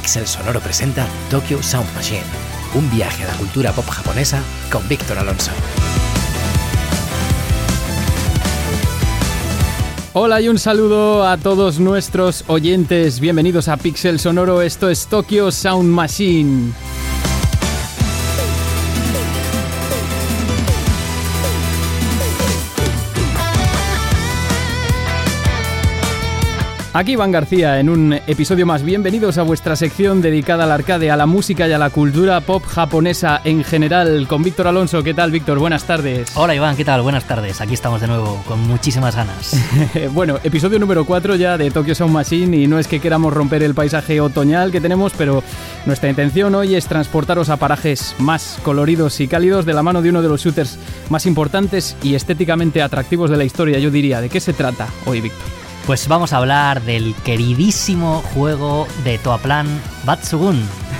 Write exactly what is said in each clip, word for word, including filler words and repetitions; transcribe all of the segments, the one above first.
Pixel Sonoro presenta Tokyo Sound Machine, un viaje a la cultura pop japonesa con Víctor Alonso. Hola y un saludo a todos nuestros oyentes. Bienvenidos a Pixel Sonoro. Esto es Tokyo Sound Machine. Aquí Iván García en un episodio más. Bienvenidos a vuestra sección dedicada al arcade, a la música y a la cultura pop japonesa en general, con Víctor Alonso. ¿Qué tal, Víctor? Buenas tardes. Hola, Iván, ¿qué tal? Buenas tardes. Aquí estamos de nuevo, con muchísimas ganas. Bueno, episodio número cuatro ya de Tokyo Sound Machine, y no es que queramos romper el paisaje otoñal que tenemos, pero nuestra intención hoy es transportaros a parajes más coloridos y cálidos de la mano de uno de los shooters más importantes y estéticamente atractivos de la historia, yo diría. ¿De qué se trata hoy, Víctor? Pues vamos a hablar del queridísimo juego de Toaplan, Batsugun.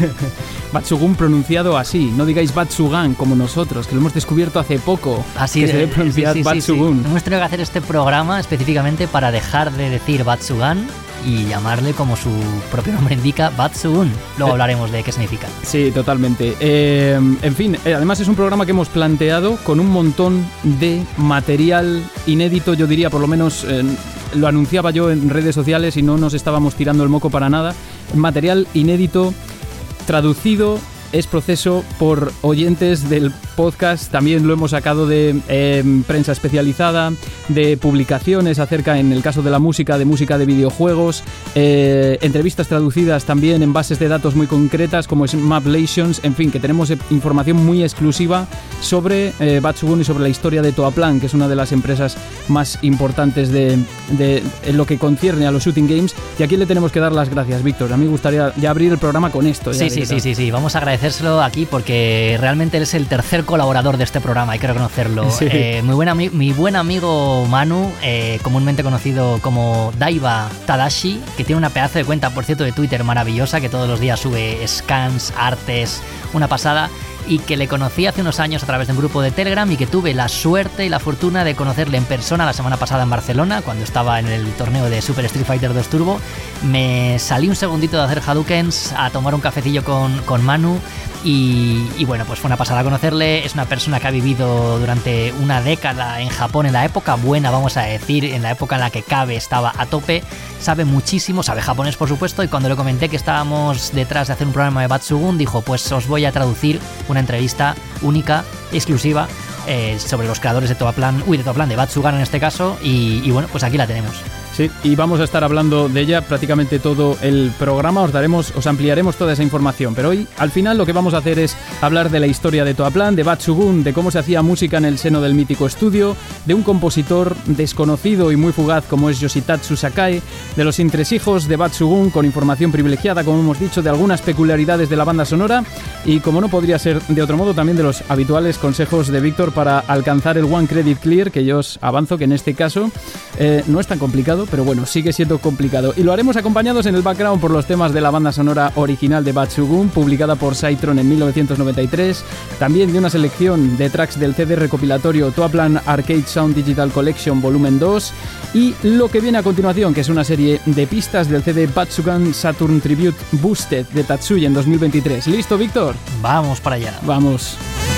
Batsugun pronunciado así, no digáis Batsugan como nosotros, que lo hemos descubierto hace poco. Así que de, se debe pronunciar sí, sí, Batsugun. Sí, sí. Hemos tenido que hacer este programa específicamente para dejar de decir Batsugan y llamarle, como su propio nombre indica, Batsugun. Luego hablaremos de qué significa. Sí, totalmente. Eh, en fin, eh, además es un programa que hemos planteado con un montón de material inédito, yo diría, por lo menos eh, lo anunciaba yo en redes sociales y no nos estábamos tirando el moco para nada. Material inédito, traducido, es proceso por oyentes del podcast. También lo hemos sacado de eh, prensa especializada, de publicaciones acerca, en el caso de la música, de música de videojuegos, eh, entrevistas traducidas también en bases de datos muy concretas como es Maplations. En fin, que tenemos información muy exclusiva sobre eh, Batsugun y sobre la historia de Toaplan, que es una de las empresas más importantes de, de, en lo que concierne a los shooting games. Y aquí le tenemos que dar las gracias, Víctor. A mí me gustaría ya abrir el programa con esto. Sí, sí, sí, sí, sí. Vamos a agradecérselo aquí porque realmente él es el tercer colaborador de este programa, hay que reconocerlo. Sí. Eh, muy buen ami- mi buen amigo Manu, eh, comúnmente conocido como Daiba Tadashi, que tiene una pedazo de cuenta, por cierto, de Twitter maravillosa, que todos los días sube scans, artes, una pasada, y que le conocí hace unos años a través de un grupo de Telegram y que tuve la suerte y la fortuna de conocerle en persona la semana pasada en Barcelona, cuando estaba en el torneo de Super Street Fighter dos Turbo. Me salí un segundito de hacer Hadoukens a tomar un cafecillo con, con Manu y, y bueno, pues fue una pasada conocerle. Es una persona que ha vivido durante una década en Japón, en la época buena, vamos a decir, en la época en la que Kabe estaba a tope. Sabe muchísimo, sabe japonés, por supuesto, y cuando le comenté que estábamos detrás de hacer un programa de Batsugun, dijo, pues os voy a traducir una entrevista única, exclusiva, eh, sobre los creadores de Toaplan, uy, de Toaplan, de Batsugan en este caso, y, y bueno, pues aquí la tenemos. Sí, y vamos a estar hablando de ella prácticamente todo el programa. Os daremos, os ampliaremos toda esa información, pero hoy, al final, lo que vamos a hacer es hablar de la historia de Toaplan, de Batsugun, de cómo se hacía música en el seno del mítico estudio, de un compositor desconocido y muy fugaz como es Yoshitatsu Sakai, de los entresijos de Batsugun, con información privilegiada, como hemos dicho, de algunas peculiaridades de la banda sonora y, como no podría ser de otro modo, también de los habituales consejos de Víctor para alcanzar el One Credit Clear, que yo os avanzo que en este caso eh, no es tan complicado, pero bueno, sigue siendo complicado. Y lo haremos acompañados en el background por los temas de la banda sonora original de Batsugun, publicada por Cytron en mil novecientos noventa y tres, también de una selección de tracks del C D recopilatorio Toaplan Arcade Sound Digital Collection Volumen dos, y lo que viene a continuación, que es una serie de pistas del C D Batsugun Saturn Tribute Boosted de Tatsuya en dos mil veintitrés. ¿Listo, Víctor? Vamos para allá. Vamos.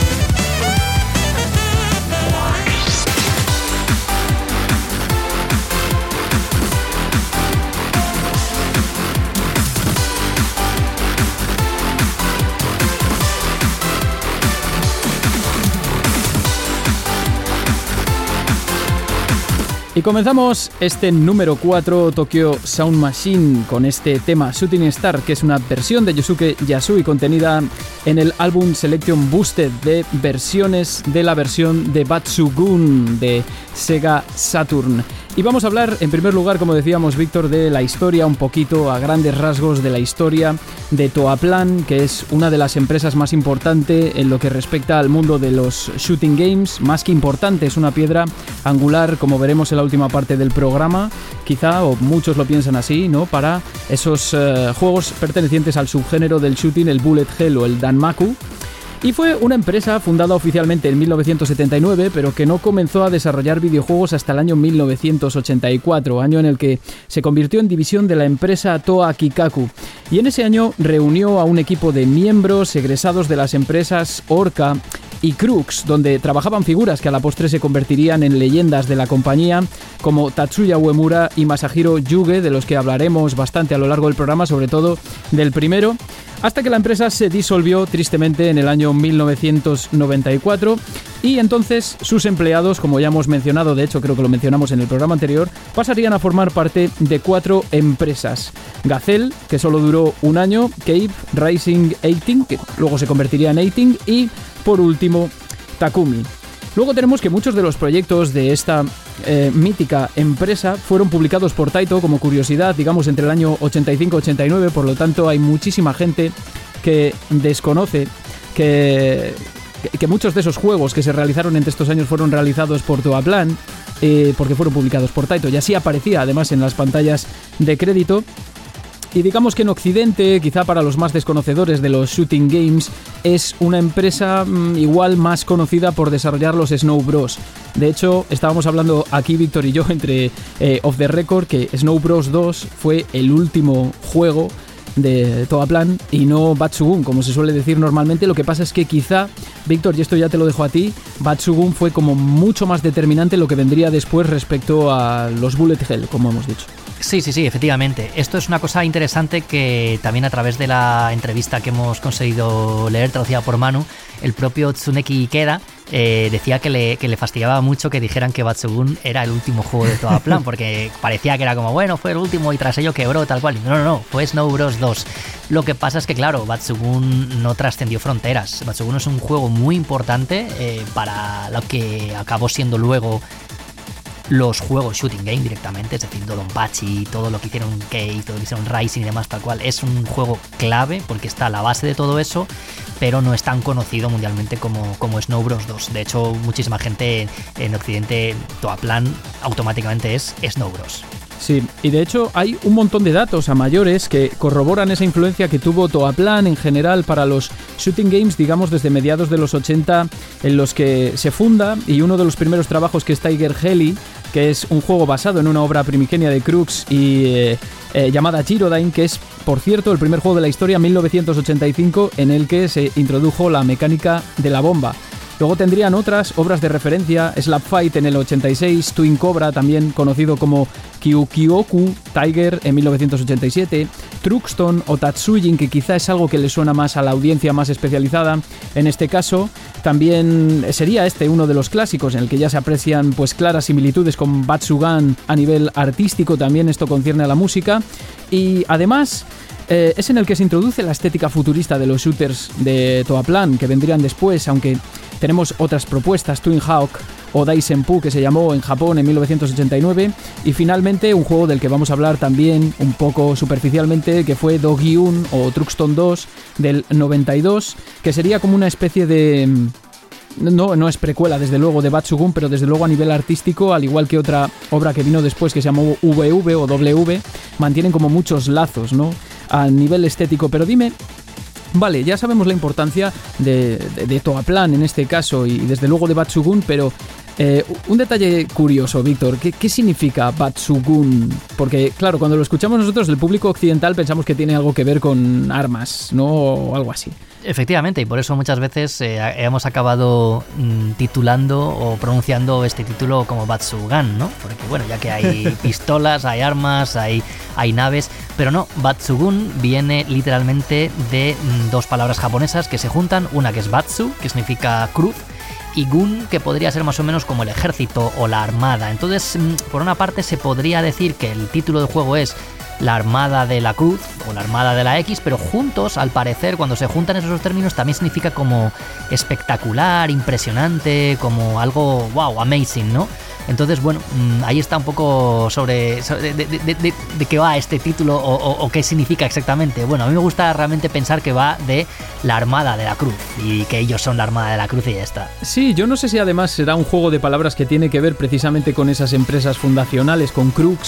Y comenzamos este número cuatro, Tokyo Sound Machine, con este tema Shooting Star, que es una versión de Yosuke Yasui contenida en el álbum Selection Boosted de versiones de la versión de Batsugun de Sega Saturn. Y vamos a hablar, en primer lugar, como decíamos, Víctor, de la historia, un poquito a grandes rasgos de la historia de Toaplan, que es una de las empresas más importantes en lo que respecta al mundo de los shooting games. Más que importante, es una piedra angular, como veremos en la última parte del programa, quizá, o muchos lo piensan así, ¿no?, para esos uh, juegos pertenecientes al subgénero del shooting, el bullet hell o el danmaku. Y fue una empresa fundada oficialmente en mil novecientos setenta y nueve, pero que no comenzó a desarrollar videojuegos hasta el año mil novecientos ochenta y cuatro, año en el que se convirtió en división de la empresa Toa Kikaku. Y en ese año reunió a un equipo de miembros egresados de las empresas Orca y Crux, donde trabajaban figuras que a la postre se convertirían en leyendas de la compañía, como Tatsuya Uemura y Masahiro Yuge, de los que hablaremos bastante a lo largo del programa, sobre todo del primero, hasta que la empresa se disolvió tristemente en el año mil novecientos noventa y cuatro, y entonces sus empleados, como ya hemos mencionado, de hecho creo que lo mencionamos en el programa anterior, pasarían a formar parte de cuatro empresas: Gazelle, que solo duró un año; Cave Rising dieciocho, que luego se convertiría en dieciocho, y por último Takumi. Luego tenemos que muchos de los proyectos de esta eh, mítica empresa fueron publicados por Taito, como curiosidad, digamos entre el año ochenta y cinco ochenta y nueve, por lo tanto hay muchísima gente que desconoce que, que muchos de esos juegos que se realizaron entre estos años fueron realizados por Toaplan, eh, porque fueron publicados por Taito, y así aparecía además en las pantallas de crédito. Y digamos que en Occidente, quizá para los más desconocedores de los shooting games, es una empresa mmm, igual más conocida por desarrollar los Snow Bros. De hecho, estábamos hablando aquí, Víctor y yo, entre eh, Off the Record, que Snow Bros dos fue el último juego de Toaplan y no Batsugun, como se suele decir normalmente. Lo que pasa es que quizá, Víctor, y esto ya te lo dejo a ti, Batsugun fue como mucho más determinante lo que vendría después respecto a los Bullet Hell, como hemos dicho. Sí, sí, sí, efectivamente. Esto es una cosa interesante que también a través de la entrevista que hemos conseguido leer, traducida por Manu, el propio Tsuneki Ikeda eh, decía que le, que le fastidiaba mucho que dijeran que Batsugun era el último juego de Toaplan, porque parecía que era como, bueno, fue el último y tras ello quebró, tal cual. No, no, no, fue Snow Bros dos. Lo que pasa es que, claro, Batsugun no trascendió fronteras. Batsugun es un juego muy importante eh, para lo que acabó siendo luego los juegos shooting game directamente, es decir, Dodonpachi, todo lo que hicieron Cave, todo lo que hicieron Rising y demás, tal cual. Es un juego clave porque está a la base de todo eso, pero no es tan conocido mundialmente como, como Snow Bros dos. De hecho, muchísima gente en Occidente, Toaplan automáticamente es Snow Bros. Sí, y de hecho hay un montón de datos a mayores que corroboran esa influencia que tuvo Toaplan en general para los shooting games, digamos desde mediados de los ochenta, en los que se funda, y uno de los primeros trabajos, que es Tiger Heli, que es un juego basado en una obra primigenia de Crux y eh, eh, llamada Gyrodyne, que es, por cierto, el primer juego de la historia, mil novecientos ochenta y cinco, en el que se introdujo la mecánica de la bomba. Luego tendrían otras obras de referencia: Slap Fight en el ochenta y seis, Twin Cobra, también conocido como Kyukyoku Tiger, en mil novecientos ochenta y siete, Truxton o Tatsujin, que quizá es algo que le suena más a la audiencia más especializada. En este caso, también sería este uno de los clásicos en el que ya se aprecian pues claras similitudes con Batsugan a nivel artístico, también esto concierne a la música, y además eh, es en el que se introduce la estética futurista de los shooters de Toaplan, que vendrían después, aunque tenemos otras propuestas: Twin Hawk o Daisenpu, que se llamó en Japón en mil novecientos ochenta y nueve, y finalmente un juego del que vamos a hablar también un poco superficialmente, que fue Dogyun o Truxton dos del noventa y dos, que sería como una especie de... No, no es precuela, desde luego, de Batsugun, pero desde luego a nivel artístico, al igual que otra obra que vino después que se llamó V V o W V, mantienen como muchos lazos, ¿no?, a nivel estético. Pero dime, vale, ya sabemos la importancia de, de, de Toaplan en este caso y desde luego de Batsugun, pero eh, un detalle curioso, Víctor, ¿qué, ¿qué significa Batsugun? Porque claro, cuando lo escuchamos nosotros, el público occidental, pensamos que tiene algo que ver con armas, ¿no?, o algo así. Efectivamente, y por eso muchas veces eh, hemos acabado mm, titulando o pronunciando este título como Batsugan, ¿no? Porque bueno, ya que hay pistolas, hay armas, hay, hay naves, pero no, Batsugun viene literalmente de mm, dos palabras japonesas que se juntan, una que es Batsu, que significa cruz, y Gun, que podría ser más o menos como el ejército o la armada. Entonces, mm, por una parte se podría decir que el título del juego es la Armada de la Cruz o la Armada de la X, pero juntos, al parecer, cuando se juntan esos dos términos, también significa como espectacular, impresionante, como algo, wow, amazing, ¿no? Entonces, bueno, ahí está un poco sobre, sobre de, de, de, de qué va este título o, o, o qué significa exactamente. Bueno, a mí me gusta realmente pensar que va de la Armada de la Cruz y que ellos son la Armada de la Cruz y ya está. Sí, yo no sé si además será un juego de palabras que tiene que ver precisamente con esas empresas fundacionales, con Crux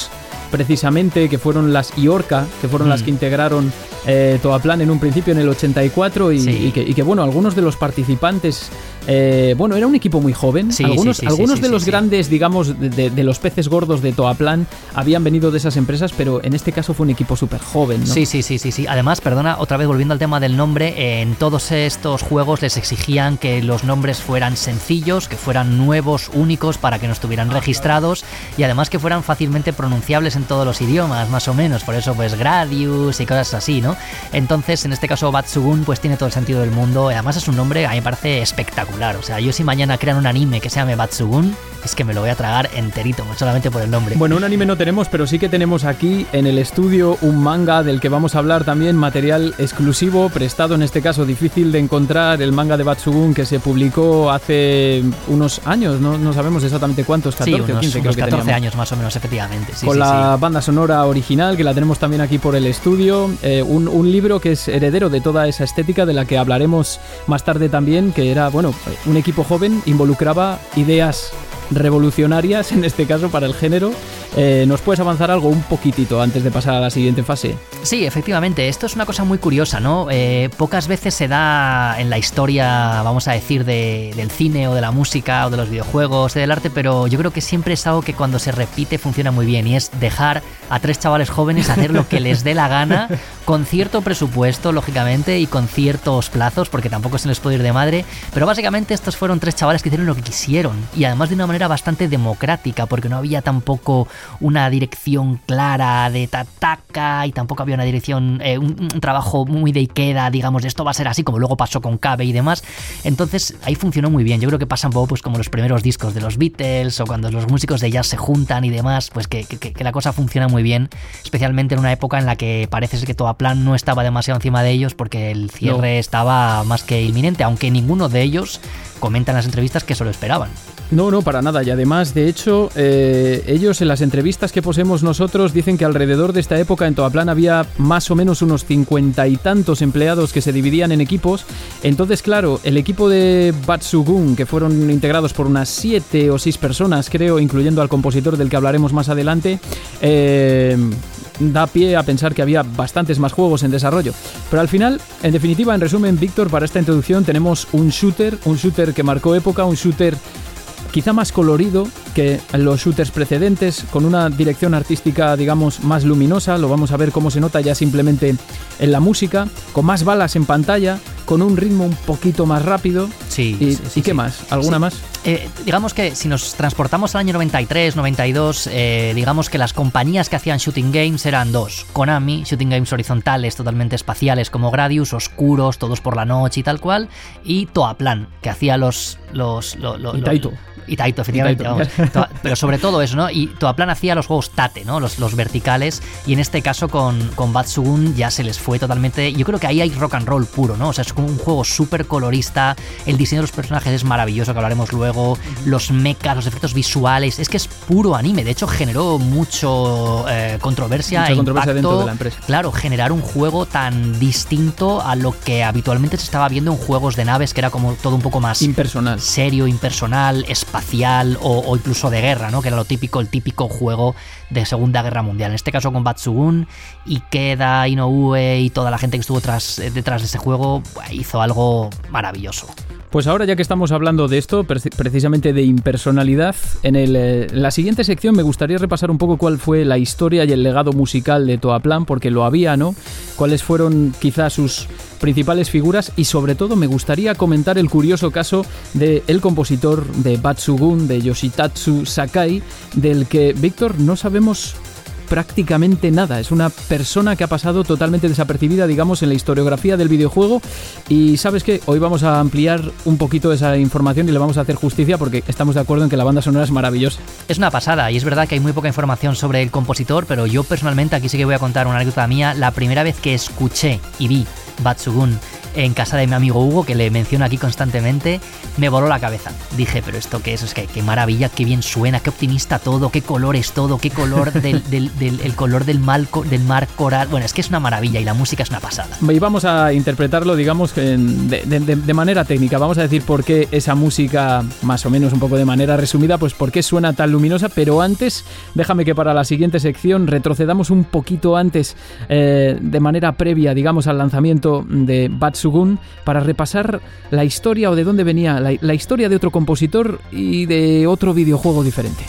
precisamente, que fueron las Iorka, que fueron mm. las que integraron eh, Toaplan en un principio en el ochenta y cuatro y, sí. y, que, y que, bueno, algunos de los participantes, eh, bueno, era un equipo muy joven, sí, algunos, sí, sí, algunos sí, sí, de los sí, grandes, sí. digamos, de, de, de los peces gordos de Toaplan habían venido de esas empresas, pero en este caso fue un equipo súper joven, ¿no? Sí, sí, sí, sí, sí. Además, perdona, otra vez volviendo al tema del nombre, en todos estos juegos les exigían que los nombres fueran sencillos, que fueran nuevos, únicos, para que no estuvieran registrados y además que fueran fácilmente pronunciables en todos los idiomas, más o menos. Por eso, pues, Gradius y cosas así, ¿no? Entonces, en este caso, Batsugun, pues tiene todo el sentido del mundo. Además, es un nombre a mí me parece espectacular. O sea, yo si mañana crean un anime que se llame Batsugun, es que me lo voy a tragar enterito, solamente por el nombre. Bueno, un anime no tenemos, pero sí que tenemos aquí en el estudio un manga del que vamos a hablar también, material exclusivo, prestado en este caso, difícil de encontrar, el manga de Batsugun que se publicó hace unos años, no, no sabemos exactamente cuántos, catorce sí, unos, o quince unos creo que catorce años más o menos, efectivamente. Sí, Con sí, la sí. banda sonora original, que la tenemos también aquí por el estudio, eh, un, un libro que es heredero de toda esa estética de la que hablaremos más tarde también, que era, bueno, un equipo joven, involucraba ideas revolucionarias, en este caso para el género. Eh, ¿Nos puedes avanzar algo un poquitito antes de pasar a la siguiente fase? Sí, efectivamente, esto es una cosa muy curiosa, ¿no? Eh, pocas veces se da en la historia, vamos a decir, de, del cine o de la música o de los videojuegos, del arte, pero yo creo que siempre es algo que cuando se repite funciona muy bien, y es dejar a tres chavales jóvenes hacer lo que les dé la gana, con cierto presupuesto, lógicamente, y con ciertos plazos, porque tampoco se les puede ir de madre, pero básicamente estos fueron tres chavales que hicieron lo que quisieron, y además de una manera bastante democrática, porque no había tampoco una dirección clara de Tataka, y tampoco había una dirección, eh, un, un trabajo muy de Ikeda, digamos, de esto va a ser así, como luego pasó con Kabe y demás. Entonces ahí funcionó muy bien. Yo creo que pasa un poco pues como los primeros discos de los Beatles, o cuando los músicos de jazz se juntan y demás, pues que, que, que la cosa funciona muy bien, especialmente en una época en la que parece ser que Toaplan no estaba demasiado encima de ellos, porque el cierre no. estaba más que inminente, aunque ninguno de ellos comenta en las entrevistas que se lo esperaban. No, no, para nada. Y además, de hecho, eh, ellos en las entrevistas que poseemos nosotros dicen que alrededor de esta época en Toaplan había más o menos unos cincuenta y tantos empleados que se dividían en equipos. Entonces, claro, el equipo de Batsugun, que fueron integrados por unas siete o seis personas, creo, incluyendo al compositor del que hablaremos más adelante, eh, da pie a pensar que había bastantes más juegos en desarrollo. Pero al final, en definitiva, en resumen, Víctor, para esta introducción tenemos un shooter, un shooter que marcó época, un shooter quizá más colorido que los shooters precedentes, con una dirección artística, digamos, más luminosa. Lo vamos a ver cómo se nota ya simplemente en la música, con más balas en pantalla, con un ritmo un poquito más rápido. Sí. ¿Y, sí, sí, ¿y qué sí. más? ¿Alguna sí. más? Eh, digamos que si nos transportamos al año noventa y tres, noventa y dos, eh, digamos que las compañías que hacían shooting games eran dos. Konami, shooting games horizontales, totalmente espaciales, como Gradius, oscuros, todos por la noche y tal cual. Y Toaplan, que hacía los... los, los, los y Taito. Y Taito, efectivamente. Y Taito. Vamos, to, pero sobre todo eso, ¿no? Y Toaplan hacía los juegos Tate, ¿no? Los, los verticales. Y en este caso con, con Batsugun ya se les fue totalmente... Yo creo que ahí hay rock and roll puro, ¿no? O sea, es como un juego súper colorista. El diseño de los personajes es maravilloso, que hablaremos luego. Los mechas, los efectos visuales. Es que es puro anime. De hecho, generó mucho eh, controversia Mucha e controversia impacto. dentro de la empresa. Claro, generar un juego tan distinto a lo que habitualmente se estaba viendo en juegos de naves, que era como todo un poco más... impersonal. Serio, impersonal, espacial o, o incluso de guerra, ¿no? Que era lo típico, el típico juego de Segunda Guerra Mundial. En este caso con Batsugun, Ikeda, Inoue y toda la gente que estuvo tras, detrás de ese juego hizo algo maravilloso. Pues ahora, ya que estamos hablando de esto, precisamente de impersonalidad, en, el, en la siguiente sección me gustaría repasar un poco cuál fue la historia y el legado musical de Toaplan, porque lo había, ¿no? Cuáles fueron quizás sus principales figuras, y sobre todo me gustaría comentar el curioso caso del compositor de Batsugun, de Yoshitatsu Sakai, del que, Víctor, no sabemos prácticamente nada. Es una persona que ha pasado totalmente desapercibida, digamos, en la historiografía del videojuego. Y ¿sabes qué? Hoy vamos a ampliar un poquito esa información y le vamos a hacer justicia, porque estamos de acuerdo en que la banda sonora es maravillosa. Es una pasada, y es verdad que hay muy poca información sobre el compositor, pero yo personalmente aquí sí que voy a contar una anécdota mía. La primera vez que escuché y vi Batsugun en casa de mi amigo Hugo, que le menciono aquí constantemente, me voló la cabeza. Dije, pero esto qué es, es que qué maravilla, qué bien suena, qué optimista todo, qué color es todo, qué color del, del, del el color del, mal, del mar coral. Bueno, es que es una maravilla y la música es una pasada. Y vamos a interpretarlo, digamos, de, de, de, de manera técnica. Vamos a decir por qué esa música, más o menos un poco de manera resumida, pues por qué suena tan luminosa. Pero antes, déjame que para la siguiente sección retrocedamos un poquito antes, eh, de manera previa, digamos, al lanzamiento de Batsugun, para repasar la historia o de dónde venía la, la historia de otro compositor y de otro videojuego diferente.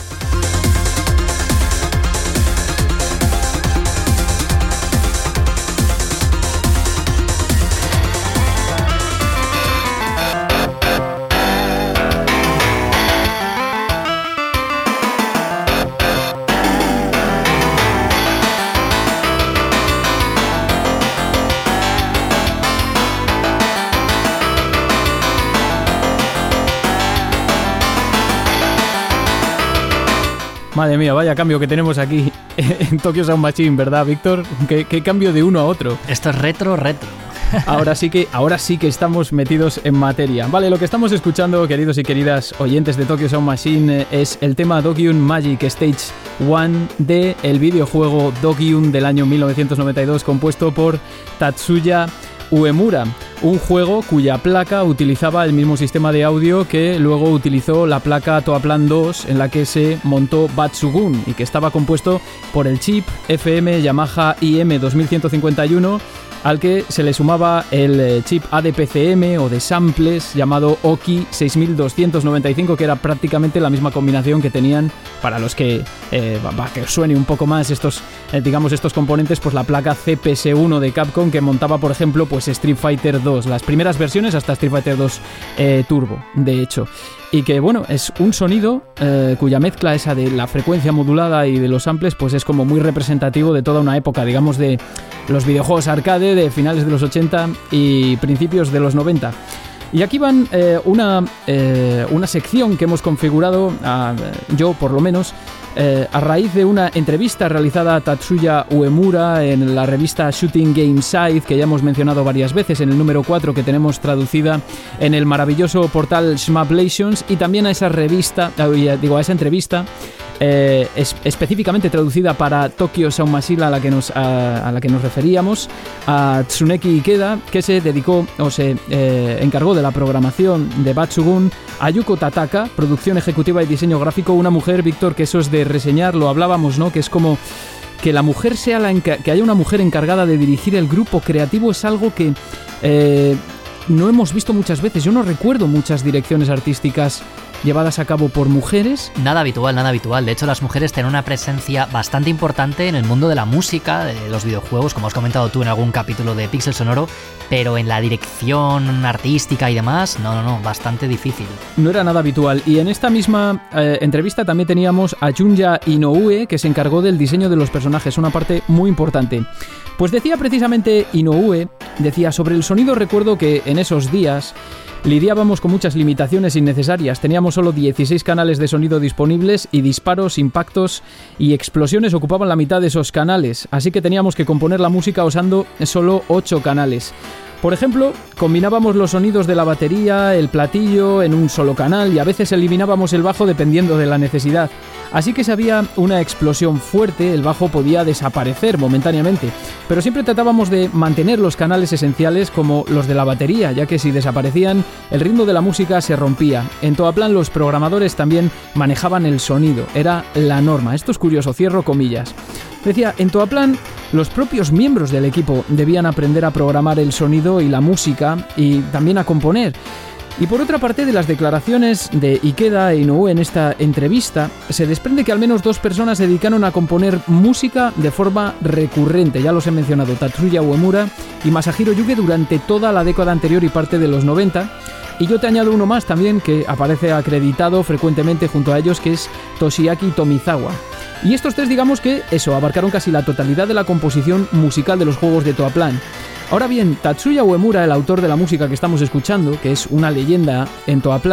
Madre mía, vaya cambio que tenemos aquí en Tokyo Sound Machine, ¿verdad, Víctor? ¿Qué, qué cambio de uno a otro? Esto es retro, retro. Ahora sí que, ahora sí que estamos metidos en materia. Vale, lo que estamos escuchando, queridos y queridas oyentes de Tokyo Sound Machine, es el tema Dogyun Magic Stage uno de el videojuego Dogyun del año mil novecientos noventa y dos, compuesto por Tatsuya Uemura, un juego cuya placa utilizaba el mismo sistema de audio que luego utilizó la placa Toaplan dos en la que se montó Batsugun y que estaba compuesto por el chip F M Yamaha I M dos mil ciento cincuenta y uno, al que se le sumaba el chip A D P C M o de samples llamado Oki seis mil doscientos noventa y cinco, que era prácticamente la misma combinación que tenían, para los que, eh, para que os suene un poco más estos, eh, digamos, estos componentes, pues la placa C P S uno de Capcom, que montaba, por ejemplo, pues Street Fighter dos, las primeras versiones hasta Street Fighter dos eh, Turbo, de hecho. Y que, bueno, es un sonido eh, cuya mezcla esa de la frecuencia modulada y de los samples, pues es como muy representativo de toda una época, digamos, de los videojuegos arcade de finales de los ochenta y principios de los noventa. Y aquí van eh, una, eh, una sección que hemos configurado, a, yo por lo menos, eh, a raíz de una entrevista realizada a Tatsuya Uemura en la revista Shooting Game Site, que ya hemos mencionado varias veces, en el número cuatro, que tenemos traducida en el maravilloso portal Shmablations, y también a esa revista, eh, digo, a esa entrevista, Eh, es, específicamente traducida para Tokyo Sound Machine, a la que nos, a, a la que nos referíamos, a Tsuneki Ikeda, que se dedicó o se eh, encargó de la programación de Batsugun, a Yuko Tataka, producción ejecutiva y diseño gráfico, una mujer, Víctor, que eso es de reseñar, lo hablábamos, ¿no? Que es como que la mujer sea la enca- que haya una mujer encargada de dirigir el grupo creativo, es algo que eh, no hemos visto muchas veces. Yo no recuerdo muchas direcciones artísticas llevadas a cabo por mujeres. Nada habitual, nada habitual. De hecho, las mujeres tienen una presencia bastante importante en el mundo de la música, de los videojuegos, como has comentado tú en algún capítulo de Pixel Sonoro, pero en la dirección artística y demás, no, no, no, bastante difícil. No era nada habitual. Y en esta misma eh, entrevista también teníamos a Junya Inoue, que se encargó del diseño de los personajes, una parte muy importante. Pues decía precisamente Inoue, decía sobre el sonido, recuerdo que en esos días lidiábamos con muchas limitaciones innecesarias. Teníamos solo dieciséis canales de sonido disponibles y disparos, impactos y explosiones ocupaban la mitad de esos canales, así que teníamos que componer la música usando solo ocho canales. Por ejemplo, combinábamos los sonidos de la batería, el platillo en un solo canal y a veces eliminábamos el bajo dependiendo de la necesidad. Así que si había una explosión fuerte, el bajo podía desaparecer momentáneamente, pero siempre tratábamos de mantener los canales esenciales como los de la batería, ya que si desaparecían, el ritmo de la música se rompía. En Toaplan los programadores también manejaban el sonido, era la norma. Esto es curioso, cierro comillas. Decía, en Toaplan los propios miembros del equipo debían aprender a programar el sonido y la música y también a componer. Y por otra parte, de las declaraciones de Ikeda e Inoue en esta entrevista, se desprende que al menos dos personas se dedicaron a componer música de forma recurrente. Ya los he mencionado, Tatsuya Uemura y Masahiro Yuge durante toda la década anterior y parte de los noventa. Y yo te añado uno más también que aparece acreditado frecuentemente junto a ellos, que es Toshiaki Tomizawa. Y estos tres, digamos que eso, abarcaron casi la totalidad de la composición musical de los juegos de Toaplan. Ahora bien, Tatsuya Uemura, el autor de la música que estamos escuchando, que es una leyenda en Toaplan,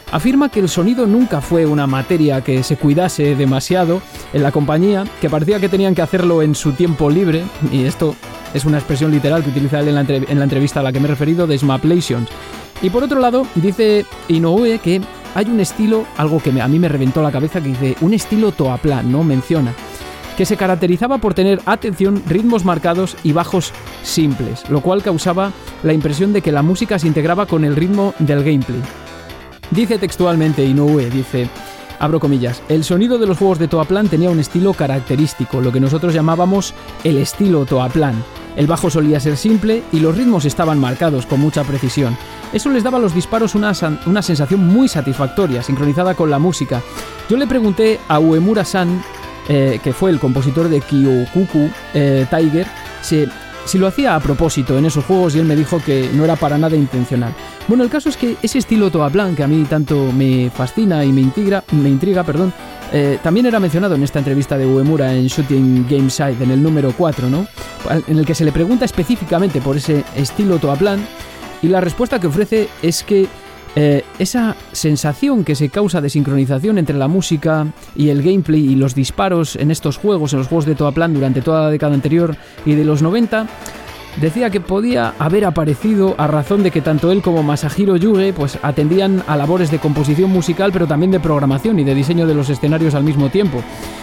afirma que el sonido nunca fue una materia que se cuidase demasiado en la compañía, que parecía que tenían que hacerlo en su tiempo libre, y esto es una expresión literal que utiliza él en la, entre- en la entrevista a la que me he referido, de Smaplations. Y por otro lado, dice Inoue que hay un estilo, algo que me, a mí me reventó la cabeza, que dice un estilo toaplan, ¿no? Menciona que se caracterizaba por tener, atención, ritmos marcados y bajos simples, lo cual causaba la impresión de que la música se integraba con el ritmo del gameplay. Dice textualmente Inoue, dice, abro comillas, el sonido de los juegos de toaplan tenía un estilo característico, lo que nosotros llamábamos el estilo toaplan. El bajo solía ser simple y los ritmos estaban marcados con mucha precisión. Eso les daba a los disparos una, una sensación muy satisfactoria, sincronizada con la música. Yo le pregunté a Uemura-san, eh, que fue el compositor de Kyokuku eh, Tiger, si, si lo hacía a propósito en esos juegos, y él me dijo que no era para nada intencional. Bueno, el caso es que ese estilo toaplan, que a mí tanto me fascina y me intriga, me intriga, perdón, eh, también era mencionado en esta entrevista de Uemura en Shooting Game Side, en el número cuatro, ¿no? En el que se le pregunta específicamente por ese estilo toaplan, y la respuesta que ofrece es que eh, esa sensación que se causa de sincronización entre la música y el gameplay y los disparos en estos juegos, en los juegos de toaplan durante toda la década anterior y de los noventa, decía que podía haber aparecido a razón de que tanto él como Masahiro Yuge pues atendían a labores de composición musical, pero también de programación y de diseño de los escenarios al mismo tiempo.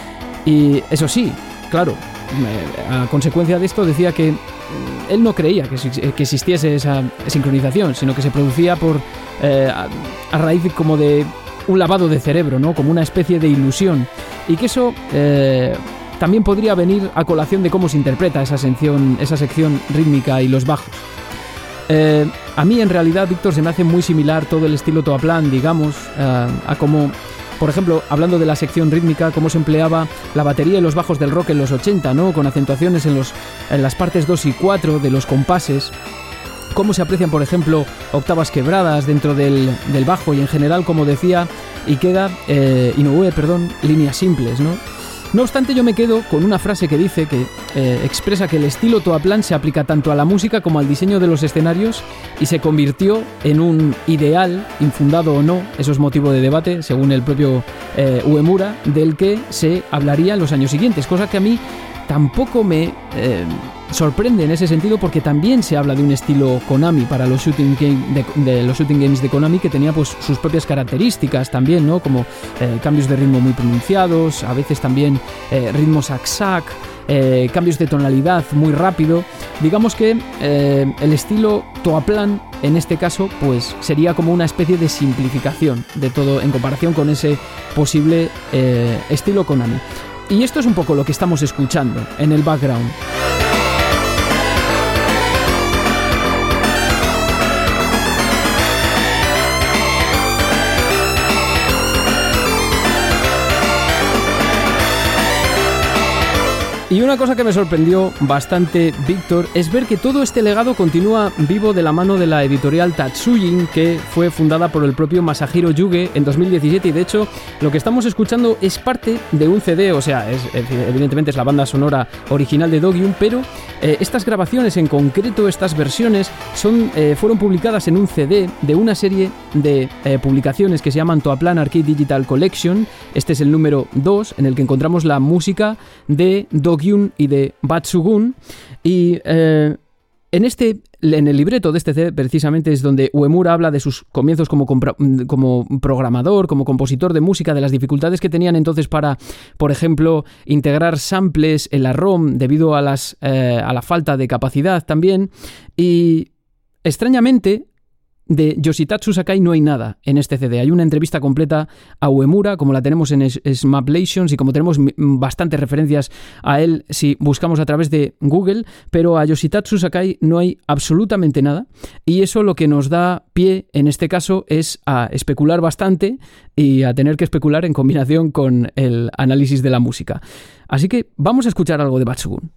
Y eso sí, claro, a consecuencia de esto decía que él no creía que, que existiese esa sincronización, sino que se producía por eh, a, a raíz como de un lavado de cerebro, ¿no? Como una especie de ilusión, y que eso eh, también podría venir a colación de cómo se interpreta esa sección, esa sección rítmica y los bajos. Eh, a mí en realidad, Víctor, se me hace muy similar todo el estilo toaplan, digamos, eh, a como, por ejemplo, hablando de la sección rítmica, cómo se empleaba la batería y los bajos del rock en los ochenta, ¿no? Con acentuaciones en, los, en las partes dos y cuatro de los compases. Cómo se aprecian, por ejemplo, octavas quebradas dentro del, del bajo, y en general, como decía Ikeda, eh, Inoue, perdón, líneas simples, ¿no? No obstante, yo me quedo con una frase que dice que eh, expresa que el estilo toaplan se aplica tanto a la música como al diseño de los escenarios y se convirtió en un ideal, infundado o no, eso es motivo de debate, según el propio eh, Uemura, del que se hablaría en los años siguientes, cosa que a mí tampoco me eh, sorprende en ese sentido, porque también se habla de un estilo Konami para los shooting, game de, de los shooting games de Konami, que tenía pues sus propias características también, ¿no? Como eh, cambios de ritmo muy pronunciados, a veces también eh, ritmos sac-sac, eh, cambios de tonalidad muy rápido. Digamos que eh, el estilo toaplan en este caso pues sería como una especie de simplificación de todo en comparación con ese posible eh, estilo Konami. Y esto es un poco lo que estamos escuchando en el background. Y una cosa que me sorprendió bastante, Víctor, es ver que todo este legado continúa vivo de la mano de la editorial Tatsujin, que fue fundada por el propio Masahiro Yuge en dos mil diecisiete, y de hecho lo que estamos escuchando es parte de un C D, o sea, es, evidentemente es la banda sonora original de Dogyun, pero eh, estas grabaciones en concreto, estas versiones, son, eh, fueron publicadas en un C D de una serie de eh, publicaciones que se llaman Toaplan Arcade Digital Collection. Este es el número dos, en el que encontramos la música de Dogyun y de Batsugun, y eh, en este en el libreto de este C D precisamente es donde Uemura habla de sus comienzos como, compra- como programador, como compositor de música, de las dificultades que tenían entonces para, por ejemplo, integrar samples en la ROM debido a, las, eh, a la falta de capacidad también, y extrañamente de Yoshitatsu Sakai no hay nada en este C D. Hay una entrevista completa a Uemura, como la tenemos en Smaplations, y como tenemos bastantes referencias a él si buscamos a través de Google, pero a Yoshitatsu Sakai no hay absolutamente nada, y eso lo que nos da pie en este caso es a especular bastante y a tener que especular en combinación con el análisis de la música. Así que vamos a escuchar algo de Batsugun.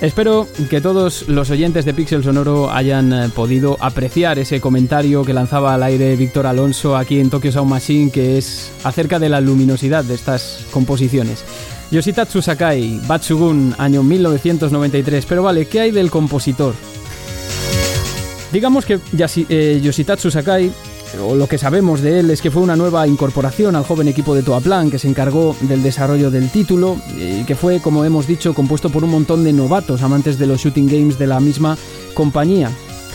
Espero que todos los oyentes de Pixel Sonoro hayan podido apreciar ese comentario que lanzaba al aire Víctor Alonso aquí en Tokyo Sound Machine, que es acerca de la luminosidad de estas composiciones. Yoshitatsu Sakai, Batsugun, año mil novecientos noventa y tres. Pero vale, ¿qué hay del compositor? Digamos que Yashi, eh, Yoshitatsu Sakai, o lo que sabemos de él, es que fue una nueva incorporación al joven equipo de Toaplan que se encargó del desarrollo del título y que fue, como hemos dicho, compuesto por un montón de novatos amantes de los shooting games de la misma compañía.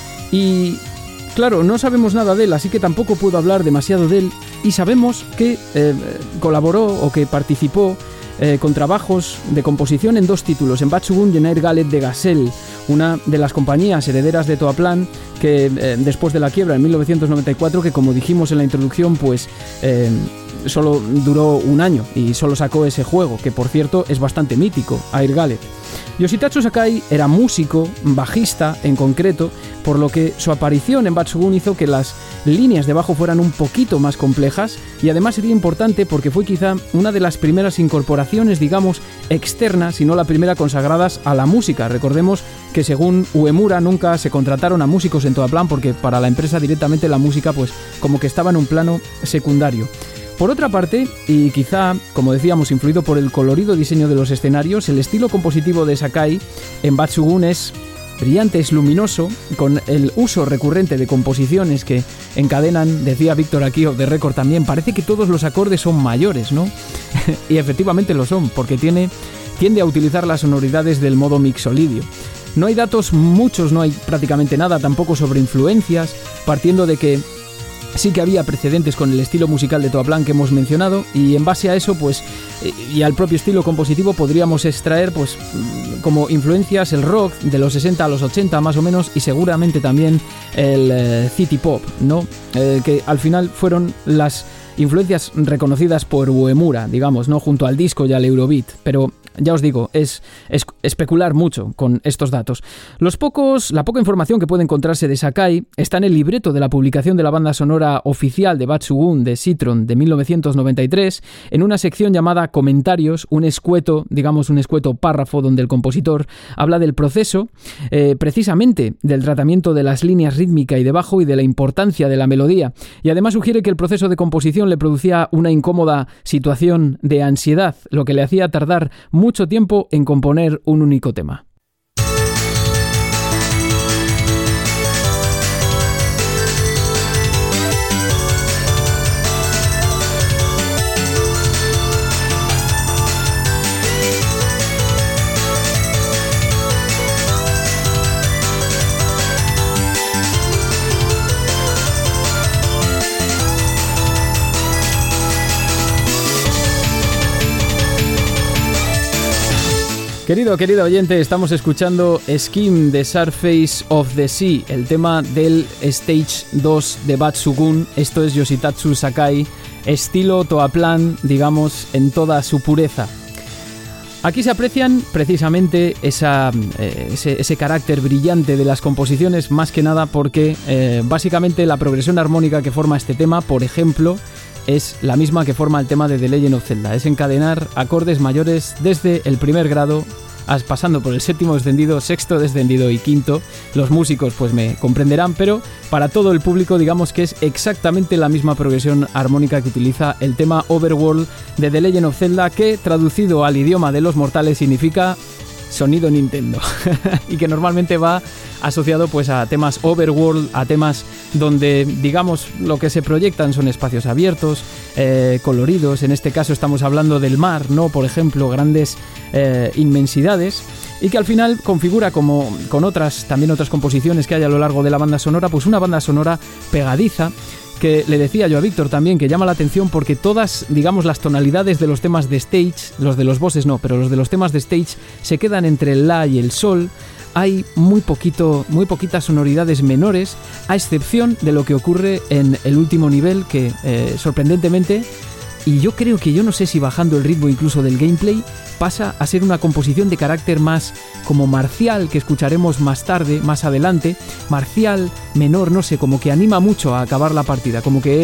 Y claro, no sabemos nada de él, así que tampoco puedo hablar demasiado de él, y sabemos que eh, colaboró o que participó eh, con trabajos de composición en dos títulos, en Batsugun y en Air Gallet de Gazelle, una de las compañías herederas de Toaplan que eh, después de la quiebra en mil novecientos noventa y cuatro, que como dijimos en la introducción, pues eh, solo duró un año y solo sacó ese juego, que por cierto es bastante mítico, Air Gallet. Yoshitatsu Sakai era músico, bajista en concreto, por lo que su aparición en Batsugun hizo que las líneas de bajo fueran un poquito más complejas, y además sería importante porque fue quizá una de las primeras incorporaciones, digamos, externas, y no la primera, consagradas a la música. Recordemos que según Uemura nunca se contrataron a músicos en Toaplan porque para la empresa directamente la música pues como que estaba en un plano secundario. Por otra parte, y quizá, como decíamos, influido por el colorido diseño de los escenarios, el estilo compositivo de Sakai en Batsugun es brillante, es luminoso, con el uso recurrente de composiciones que encadenan, decía Víctor aquí, o de récord también, parece que todos los acordes son mayores, ¿no? Y efectivamente lo son, porque tiene, tiende a utilizar las sonoridades del modo mixolidio. No hay datos muchos, no hay prácticamente nada tampoco sobre influencias, partiendo de que sí que había precedentes con el estilo musical de Toaplan que hemos mencionado, y en base a eso, pues, y al propio estilo compositivo, podríamos extraer, pues, como influencias el rock de los sesenta a los ochenta más o menos, y seguramente también el eh, city pop, ¿no? Eh, que al final fueron las influencias reconocidas por Uemura, digamos, ¿no? Junto al disco y al Eurobeat, pero ya os digo, es, es especular mucho con estos datos. Los pocos, la poca información que puede encontrarse de Sakai está en el libreto de la publicación de la banda sonora oficial de Batsugun de Citron de mil novecientos noventa y tres, en una sección llamada Comentarios, un escueto, digamos un escueto párrafo donde el compositor habla del proceso, eh, precisamente del tratamiento de las líneas rítmica y de bajo y de la importancia de la melodía, y además sugiere que el proceso de composición le producía una incómoda situación de ansiedad, lo que le hacía tardar mucho mucho tiempo en componer un único tema. Querido, querido oyente, estamos escuchando Scheme de Surface of the Sea, el tema del Stage dos de Batsugun. Esto es Yoshitatsu Sakai, estilo Toaplan, digamos, en toda su pureza. Aquí se aprecian precisamente esa, eh, ese, ese carácter brillante de las composiciones, más que nada porque eh, básicamente la progresión armónica que forma este tema, por ejemplo, es la misma que forma el tema de The Legend of Zelda. Es encadenar acordes mayores desde el primer grado, pasando por el séptimo descendido, sexto descendido y quinto. Los músicos pues me comprenderán, pero para todo el público digamos que es exactamente la misma progresión armónica que utiliza el tema Overworld de The Legend of Zelda, que traducido al idioma de los mortales significa sonido Nintendo y que normalmente va asociado pues a temas overworld, a temas donde digamos lo que se proyectan son espacios abiertos, eh, coloridos. En este caso estamos hablando del mar, ¿no? Por ejemplo, grandes eh, inmensidades, y que al final configura, como con otras también otras composiciones que hay a lo largo de la banda sonora, pues una banda sonora pegadiza, que le decía yo a Víctor también que llama la atención porque todas, digamos, las tonalidades de los temas de stage, los de los bosses no, pero los de los temas de stage se quedan entre el la y el sol. Hay muy poquito, muy poquitas sonoridades menores, a excepción de lo que ocurre en el último nivel, que eh, sorprendentemente, y yo creo que yo no sé si bajando el ritmo incluso del gameplay, pasa a ser una composición de carácter más como marcial, que escucharemos más tarde, más adelante, marcial, menor, no sé, como que anima mucho a acabar la partida, como que es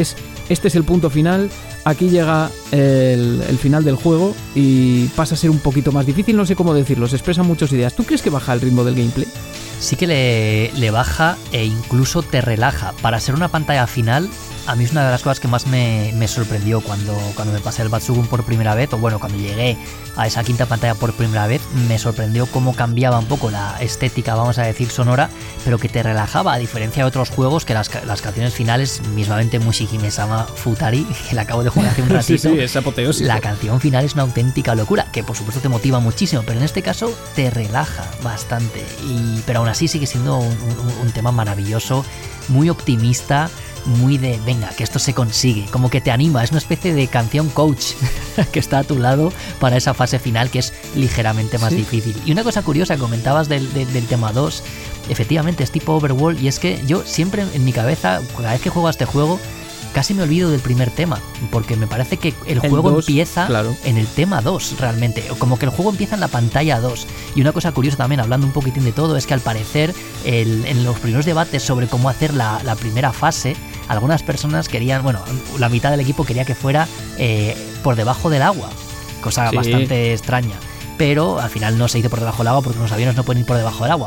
este es el punto final, aquí llega el, el final del juego y pasa a ser un poquito más difícil, no sé cómo decirlo, se expresan muchas ideas. ¿Tú crees que baja el ritmo del gameplay? Sí que le, le baja e incluso te relaja. Para ser una pantalla final, a mí es una de las cosas que más me, me sorprendió cuando, cuando me pasé el Bad-Shogun por primera vez, o bueno, cuando llegué a esa quinta pantalla por primera vez, me sorprendió cómo cambiaba un poco la estética, vamos a decir, sonora, pero que te relajaba, a diferencia de otros juegos que las, las canciones finales, mismamente Mushihime-sama Futari, que la acabo de jugar hace un ratito, sí, sí, es apoteósico. La canción final es una auténtica locura, que por supuesto te motiva muchísimo, pero en este caso te relaja bastante, y, pero aún así sigue siendo un, un, un tema maravilloso, muy optimista, muy de, venga, que esto se consigue, como que te anima, es una especie de canción coach que está a tu lado para esa fase final que es ligeramente más sí. difícil. Y una cosa curiosa, comentabas del, del, del tema dos, efectivamente es tipo Overworld, y es que yo siempre en mi cabeza, cada vez que juego a este juego, casi me olvido del primer tema, porque me parece que el, el juego dos, empieza claro. en el tema dos, realmente, como que el juego empieza en la pantalla dos. Y una cosa curiosa también, hablando un poquitín de todo, es que al parecer el, en los primeros debates sobre cómo hacer la, la primera fase, algunas personas querían, bueno, la mitad del equipo quería que fuera eh, por debajo del agua, cosa sí. bastante extraña, pero al final no se hizo por debajo del agua porque los aviones no pueden ir por debajo del agua.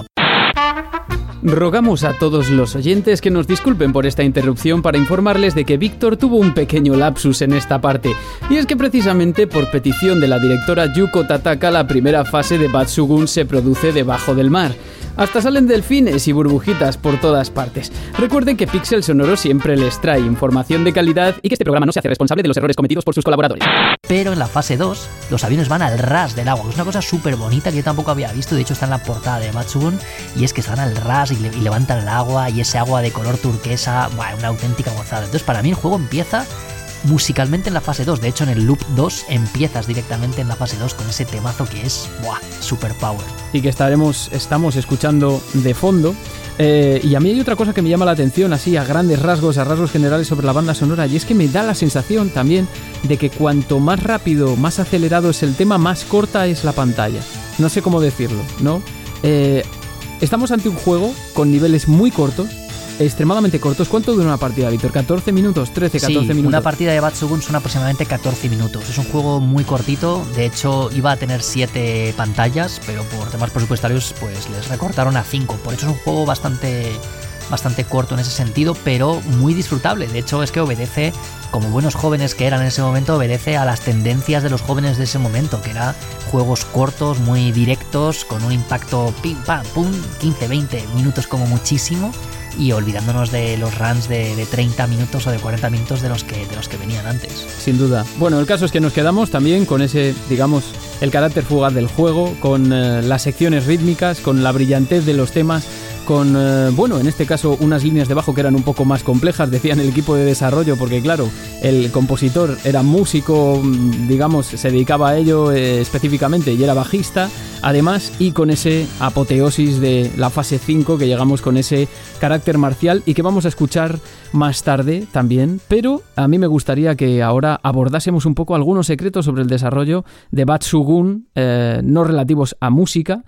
Rogamos a todos los oyentes que nos disculpen por esta interrupción para informarles de que Víctor tuvo un pequeño lapsus en esta parte, y es que precisamente por petición de la directora Yuko Tataka la primera fase de Bad-Shogun se produce debajo del mar. Hasta salen delfines y burbujitas por todas partes. Recuerden que Pixel Sonoro siempre les trae información de calidad y que este programa no se hace responsable de los errores cometidos por sus colaboradores. Pero en la fase dos, los aviones van al ras del agua. Es una cosa súper bonita que yo tampoco había visto. De hecho, está en la portada de Bad-Shogun. Y es que se van al ras y, le- y levantan el agua. Y ese agua de color turquesa, ¡buah!, una auténtica gozada. Entonces, para mí el juego empieza musicalmente en la fase dos. De hecho, en el Loop dos empiezas directamente en la fase dos con ese temazo que es ¡buah!, super power. Y que estaremos, estamos escuchando de fondo. Eh, y a mí hay otra cosa que me llama la atención, así a grandes rasgos, a rasgos generales sobre la banda sonora, y es que me da la sensación también de que cuanto más rápido, más acelerado es el tema, más corta es la pantalla. No sé cómo decirlo, ¿no? Eh, estamos ante un juego con niveles muy cortos, extremadamente cortos. ¿Cuánto dura una partida, Víctor? ¿catorce minutos? ¿trece, catorce sí, minutos? Una partida de Bad-Shogun son aproximadamente catorce minutos. Es un juego muy cortito. De hecho, iba a tener siete pantallas, pero por temas presupuestarios pues les recortaron a cinco. Por eso es un juego bastante, bastante corto en ese sentido, pero muy disfrutable. De hecho, es que obedece, como buenos jóvenes que eran en ese momento, obedece a las tendencias de los jóvenes de ese momento, que eran juegos cortos, muy directos, con un impacto pim, pam, pum, quince, veinte minutos como muchísimo, y olvidándonos de los runs de, de treinta minutos o de cuarenta minutos de los que de los que venían antes. Sin duda. Bueno, el caso es que nos quedamos también con ese, digamos, el carácter fugaz del juego, con eh, las secciones rítmicas, con la brillantez de los temas, con, eh, bueno, en este caso unas líneas de bajo que eran un poco más complejas, decían el equipo de desarrollo, porque claro, el compositor era músico, digamos, se dedicaba a ello eh, específicamente y era bajista, además, y con ese apoteosis de la fase cinco, que llegamos con ese carácter marcial y que vamos a escuchar más tarde también, pero a mí me gustaría que ahora abordásemos un poco algunos secretos sobre el desarrollo de Bad-Shogun, eh, no relativos a música,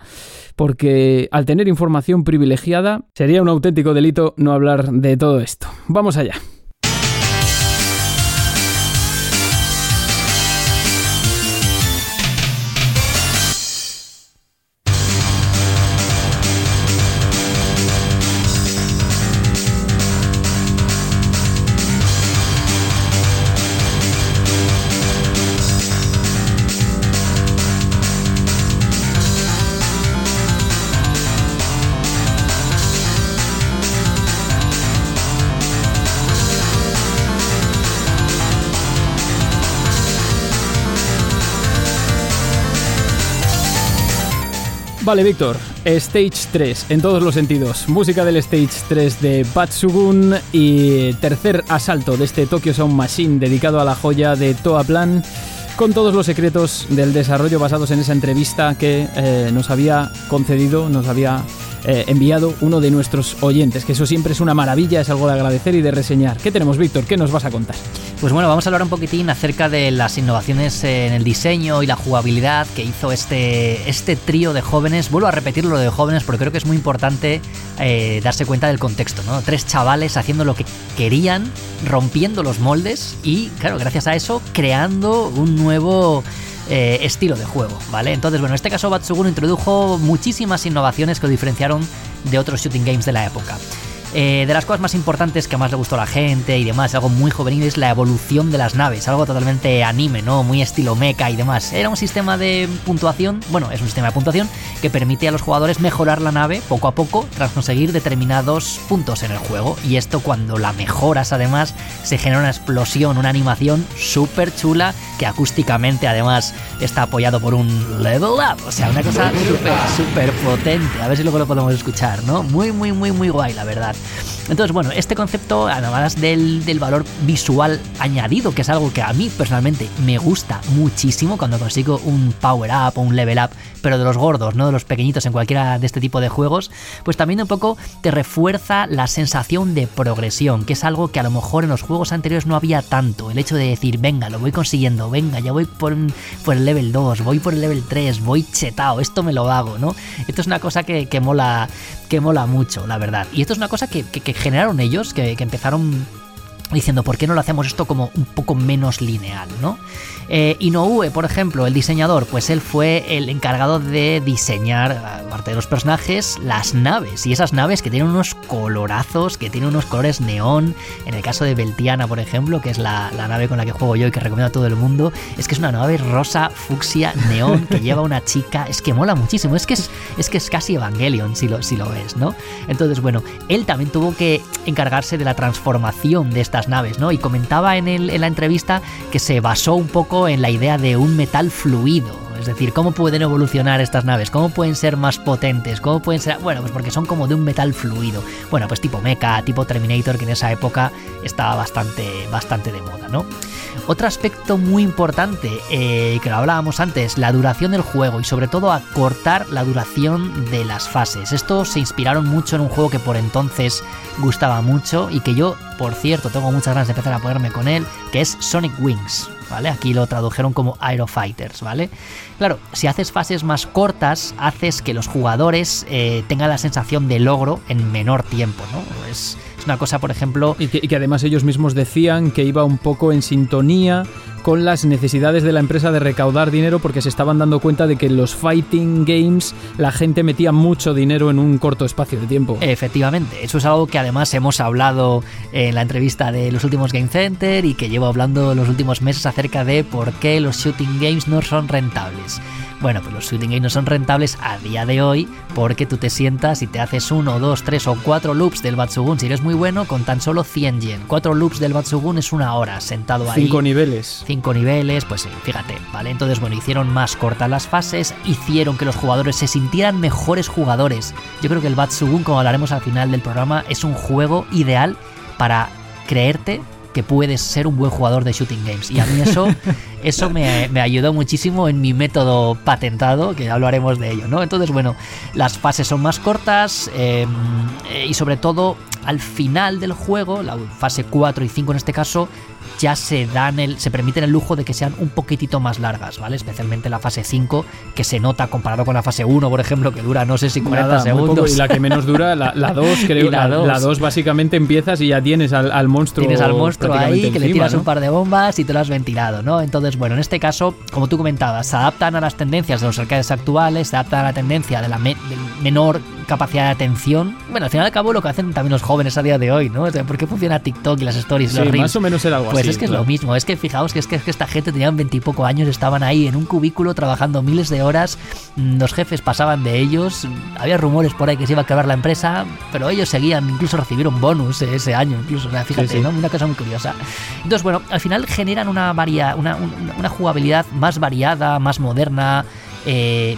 porque al tener información privilegiada sería un auténtico delito no hablar de todo esto. Vamos allá. Vale, Víctor, Stage tres, en todos los sentidos. Música del Stage tres de Bad-Shogun y tercer asalto de este Tokyo Sound Machine dedicado a la joya de Toaplan, con todos los secretos del desarrollo basados en esa entrevista que eh, nos había concedido, nos había eh, enviado uno de nuestros oyentes, que eso siempre es una maravilla, es algo de agradecer y de reseñar. ¿Qué tenemos, Víctor? ¿Qué nos vas a contar? Pues bueno, vamos a hablar un poquitín acerca de las innovaciones en el diseño y la jugabilidad que hizo este, este trío de jóvenes. Vuelvo a repetir lo de jóvenes porque creo que es muy importante eh, darse cuenta del contexto, ¿no? Tres chavales haciendo lo que querían, rompiendo los moldes y, claro, gracias a eso, creando un nuevo eh, estilo de juego, ¿vale? Entonces, bueno, en este caso Batsugun introdujo muchísimas innovaciones que lo diferenciaron de otros shooting games de la época. Eh, de las cosas más importantes que más le gustó a la gente y demás, algo muy juvenil, es la evolución de las naves, algo totalmente anime, ¿no? Muy estilo mecha y demás. Era un sistema de puntuación, bueno, es un sistema de puntuación que permite a los jugadores mejorar la nave poco a poco tras conseguir determinados puntos en el juego. Y esto, cuando la mejoras, además, se genera una explosión, una animación súper chula que acústicamente, además, está apoyado por un level up. O sea, una cosa súper, súper potente. A ver si luego lo podemos escuchar, ¿no? Muy, muy, muy, muy guay, la verdad. Entonces, bueno, este concepto, además del, del valor visual añadido, que es algo que a mí personalmente me gusta muchísimo cuando consigo un power up o un level up, pero de los gordos, no de los pequeñitos en cualquiera de este tipo de juegos, pues también un poco te refuerza la sensación de progresión, que es algo que a lo mejor en los juegos anteriores no había tanto. El hecho de decir, venga, lo voy consiguiendo, venga, ya voy por, por el level dos, voy por el level tres, voy chetao, esto me lo hago, ¿no? Esto es una cosa que, que mola que mola mucho, la verdad. Y esto es una cosa que, que, que generaron ellos, que, que empezaron diciendo, ¿por qué no lo hacemos esto como un poco menos lineal, ¿no? Eh, Inoue, por ejemplo, el diseñador, pues él fue el encargado de diseñar, aparte de los personajes, las naves. Y esas naves que tienen unos colorazos, que tienen unos colores neón. En el caso de Beltiana, por ejemplo, que es la, la nave con la que juego yo y que recomiendo a todo el mundo, es que es una nave rosa, fucsia, neón, que lleva una chica. Es que mola muchísimo. Es que es, es, que es casi Evangelion, si lo, si lo ves, ¿no? Entonces, bueno, él también tuvo que encargarse de la transformación de estas naves, ¿no? Y comentaba en, el, en la entrevista que se basó un poco en la idea de un metal fluido. Es decir, ¿cómo pueden evolucionar estas naves? ¿Cómo pueden ser más potentes? ¿Cómo pueden ser...? Bueno, pues porque son como de un metal fluido. Bueno, pues tipo mecha, tipo Terminator, que en esa época estaba bastante, bastante de moda, ¿no? Otro aspecto muy importante, eh, que lo hablábamos antes, la duración del juego y sobre todo acortar la duración de las fases. Esto se inspiraron mucho en un juego que por entonces gustaba mucho y que yo, por cierto, tengo muchas ganas de empezar a ponerme con él, que es Sonic Wings, ¿vale? Aquí lo tradujeron como Aero Fighters, ¿vale? Claro, si haces fases más cortas, haces que los jugadores eh, tengan la sensación de logro en menor tiempo, ¿no? Es... Es una cosa, por ejemplo... Y que, y que además ellos mismos decían que iba un poco en sintonía con las necesidades de la empresa de recaudar dinero, porque se estaban dando cuenta de que en los fighting games la gente metía mucho dinero en un corto espacio de tiempo. Efectivamente, eso es algo que además hemos hablado en la entrevista de los últimos Game Center y que llevo hablando los últimos meses acerca de por qué los shooting games no son rentables. Bueno, pues los shooting games no son rentables a día de hoy porque tú te sientas y te haces uno, dos, tres o cuatro loops del Batsugun, si eres muy bueno, con tan solo cien yen. Cuatro loops del Batsugun es una hora sentado ahí. Cinco niveles. Cinco niveles, pues sí, fíjate, ¿vale? Entonces, bueno, hicieron más cortas las fases, hicieron que los jugadores se sintieran mejores jugadores. Yo creo que el Batsugun, como hablaremos al final del programa, es un juego ideal para creerte que puedes ser un buen jugador de shooting games. Y a mí eso, eso me, me ayudó muchísimo en mi método patentado, que hablaremos de ello, ¿no? Entonces, bueno, las fases son más cortas eh, y sobre todo al final del juego, la fase cuatro y cinco en este caso, ya se dan el, se permiten el lujo de que sean un poquitito más largas, ¿vale? Especialmente la fase cinco, que se nota comparado con la fase uno, por ejemplo, que dura no sé si cuarenta Nada, segundos. Poco, y la que menos dura, la, la dos, creo. La dos. La dos básicamente empiezas y ya tienes al, al monstruo. Tienes al monstruo ahí, que encima, le tiras, ¿no?, un par de bombas y te lo has ventilado, ¿no? Entonces, bueno, en este caso, como tú comentabas, se adaptan a las tendencias de los arcades actuales, se adaptan a la tendencia de la me, de menor capacidad de atención. Bueno, al final y al cabo lo que hacen también los jóvenes a día de hoy, ¿no? O sea, ¿por qué funciona TikTok y las stories y sí, los reels? Más o menos era algo pues así. Pues es que claro. es lo mismo, es que fijaos que es que, es que esta gente tenían veintipoco años, estaban ahí en un cubículo trabajando miles de horas, los jefes pasaban de ellos, había rumores por ahí que se iba a acabar la empresa, pero ellos seguían, incluso recibieron bonus ese año, incluso, o sea, fíjate, sí, sí. ¿no? Una cosa muy curiosa. Entonces, bueno, al final generan una, varia, una, una, una jugabilidad más variada, más moderna, Eh,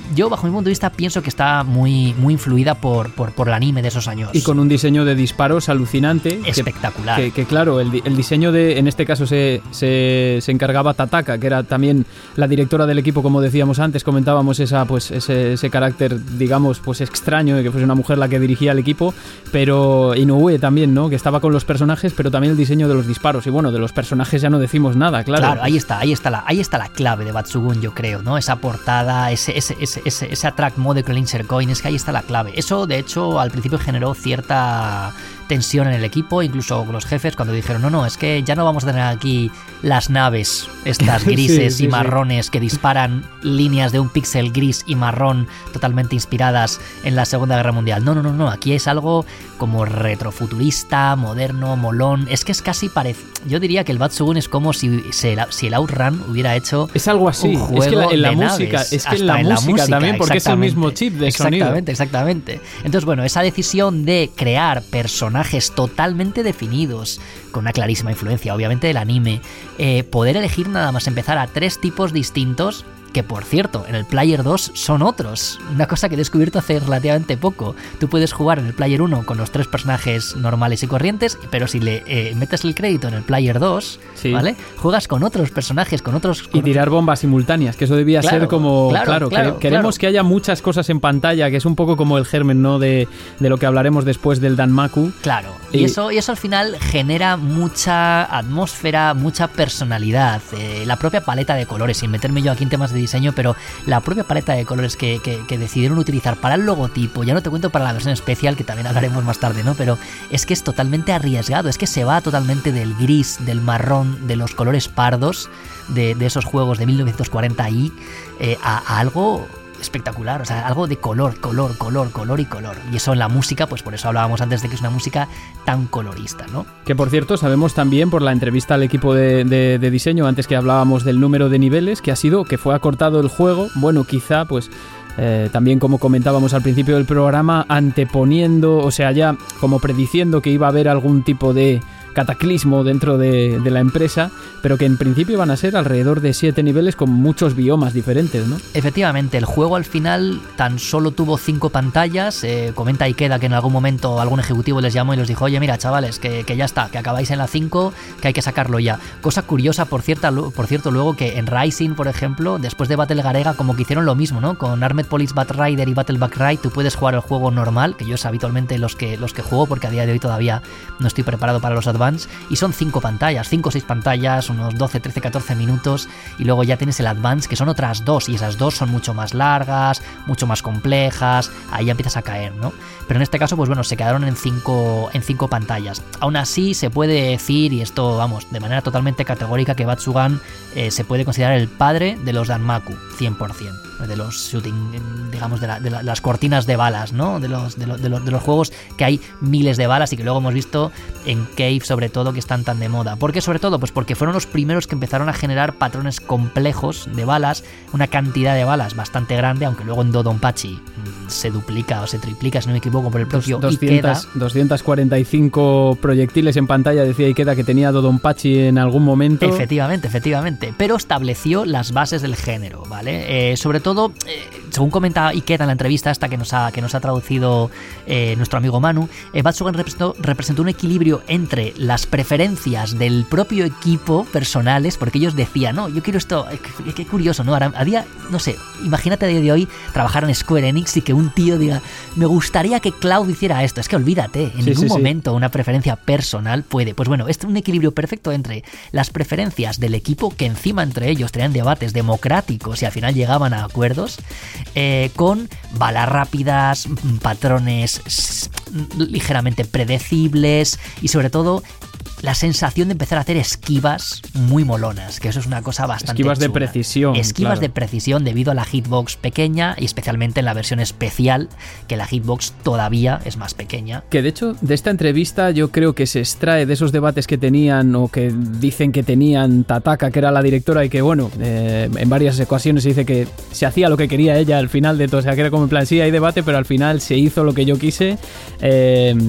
yo, bajo mi punto de vista, pienso que está muy, muy influida por, por, por el anime de esos años. Y con un diseño de disparos alucinante. Espectacular. Que, que, que claro, el, el diseño de, en este caso se, se, se encargaba Tataka, que era también la directora del equipo, como decíamos antes, comentábamos esa, pues, ese, ese carácter, digamos, pues extraño, de que fuese una mujer la que dirigía el equipo, pero Inoue también, ¿no? Que estaba con los personajes, pero también el diseño de los disparos. Y bueno, de los personajes ya no decimos nada, claro. Claro, ahí está, ahí está la, ahí está la clave de Batsugun, yo creo, ¿no? Esa portada, ese, ese, ese, ese, ese attract mode con el insert coin, es que ahí está la clave. Eso, de hecho, al principio generó cierta tensión en el equipo, incluso con los jefes, cuando dijeron, no, no, es que ya no vamos a tener aquí las naves, estas grises sí, sí, y marrones sí. que disparan líneas de un píxel gris y marrón totalmente inspiradas en la Segunda Guerra Mundial. No, no, no, no, aquí es algo como retrofuturista, moderno, molón. Es que es casi parecido. Yo diría que el Batsugun es como si, se, si el Outrun hubiera hecho es algo así. Un juego es que la, en la de música, naves, es que en la, en la música, música también, porque es el mismo chip de exactamente, sonido. Exactamente, exactamente. Entonces, bueno, esa decisión de crear personajes totalmente definidos, con una clarísima influencia, obviamente, del anime, eh, poder elegir nada más empezar a tres tipos distintos, que por cierto, en el Player dos son otros. Una cosa que he descubierto hace relativamente poco. Tú puedes jugar en el Player uno con los tres personajes normales y corrientes, pero si le eh, metes el crédito en el Player dos, sí. ¿vale? Juegas con otros personajes, con otros... Con y tirar bombas simultáneas, que eso debía claro, ser como... Claro, claro, claro queremos claro. que haya muchas cosas en pantalla, que es un poco como el germen, ¿no? De, de lo que hablaremos después del Danmaku. Claro, y, y, eso, y eso al final genera mucha atmósfera, mucha personalidad. Eh, la propia paleta de colores, sin meterme yo aquí en temas de diseño, pero la propia paleta de colores que, que, que decidieron utilizar para el logotipo, ya no te cuento para la versión especial, que también hablaremos más tarde, ¿no? Pero es que es totalmente arriesgado, es que se va totalmente del gris, del marrón, de los colores pardos de, de esos juegos de mil novecientos cuarenta y eh, a, a algo espectacular, o sea, algo de color, color, color, color y color. Y eso en la música, pues por eso hablábamos antes de que es una música tan colorista, ¿no? Que por cierto, sabemos también por la entrevista al equipo de, de, de diseño, antes que hablábamos del número de niveles, que ha sido que fue acortado el juego, bueno, quizá, pues... Eh, también como comentábamos al principio del programa, anteponiendo, o sea, ya como prediciendo que iba a haber algún tipo de cataclismo dentro de, de la empresa, pero que en principio van a ser alrededor de siete niveles con muchos biomas diferentes, ¿no? Efectivamente, el juego al final tan solo tuvo cinco pantallas. Eh, comenta Ikeda que en algún momento algún ejecutivo les llamó y les dijo, oye, mira, chavales, que, que ya está, que acabáis en la cinco, que hay que sacarlo ya. Cosa curiosa, por cierto, por cierto, luego que en Rising, por ejemplo, después de Battle Garega, como que hicieron lo mismo, ¿no? Con Armed Police Batrider y Battle Back Ride, tú puedes jugar el juego normal, que yo es habitualmente los que, los que juego, porque a día de hoy todavía no estoy preparado para los Advance, y son cinco pantallas, cinco o seis pantallas, unos doce, trece, catorce minutos, y luego ya tienes el Advance, que son otras dos, y esas dos son mucho más largas, mucho más complejas, ahí ya empiezas a caer, ¿no? Pero en este caso, pues bueno, se quedaron en cinco, en cinco pantallas. Aún así, se puede decir, y esto, vamos, de manera totalmente categórica, que Batsugun eh, se puede considerar el padre de los Danmaku, cien por ciento. De los shooting, digamos, de, la, de la, las cortinas de balas, ¿no? De los, de, los, de, los, de los juegos que hay miles de balas y que luego hemos visto en Cave, sobre todo, que están tan de moda. ¿Por qué sobre todo? Pues porque fueron los primeros que empezaron a generar patrones complejos de balas, una cantidad de balas bastante grande, aunque luego en Dodonpachi se duplica o se triplica, si no me equivoco, por el propio doscientos, Ikeda. doscientos cuarenta y cinco proyectiles en pantalla, decía Ikeda, que tenía Dodonpachi en algún momento. Efectivamente, efectivamente. Pero estableció las bases del género, ¿vale? Eh, sobre todo, eh, según comenta Ikeda en la entrevista esta que nos ha, que nos ha traducido eh, nuestro amigo Manu, eh, Batsugun representó, representó un equilibrio entre las preferencias del propio equipo personales, porque ellos decían, no, yo quiero esto, qué, qué curioso, ¿no? Ahora, a día, no sé, imagínate a día de hoy trabajar en Square Enix y que un tío diga, me gustaría que Cloud hiciera esto. Es que olvídate, en sí, ningún sí, momento sí. una preferencia personal puede. Pues bueno, es un equilibrio perfecto entre las preferencias del equipo, que encima entre ellos tenían debates democráticos y al final llegaban a acuerdos, eh, con balas rápidas, patrones ligeramente predecibles y sobre todo la sensación de empezar a hacer esquivas muy molonas, que eso es una cosa bastante esquivas chula. de precisión. Esquivas claro. de precisión debido a la hitbox pequeña y especialmente en la versión especial, que la hitbox todavía es más pequeña. Que de hecho, de esta entrevista yo creo que se extrae de esos debates que tenían o que dicen que tenían Tataka, que era la directora, y que bueno, eh, en varias ocasiones se dice que se hacía lo que quería ella al final de todo, o sea que era como en plan, sí hay debate, pero al final se hizo lo que yo quise. Eh...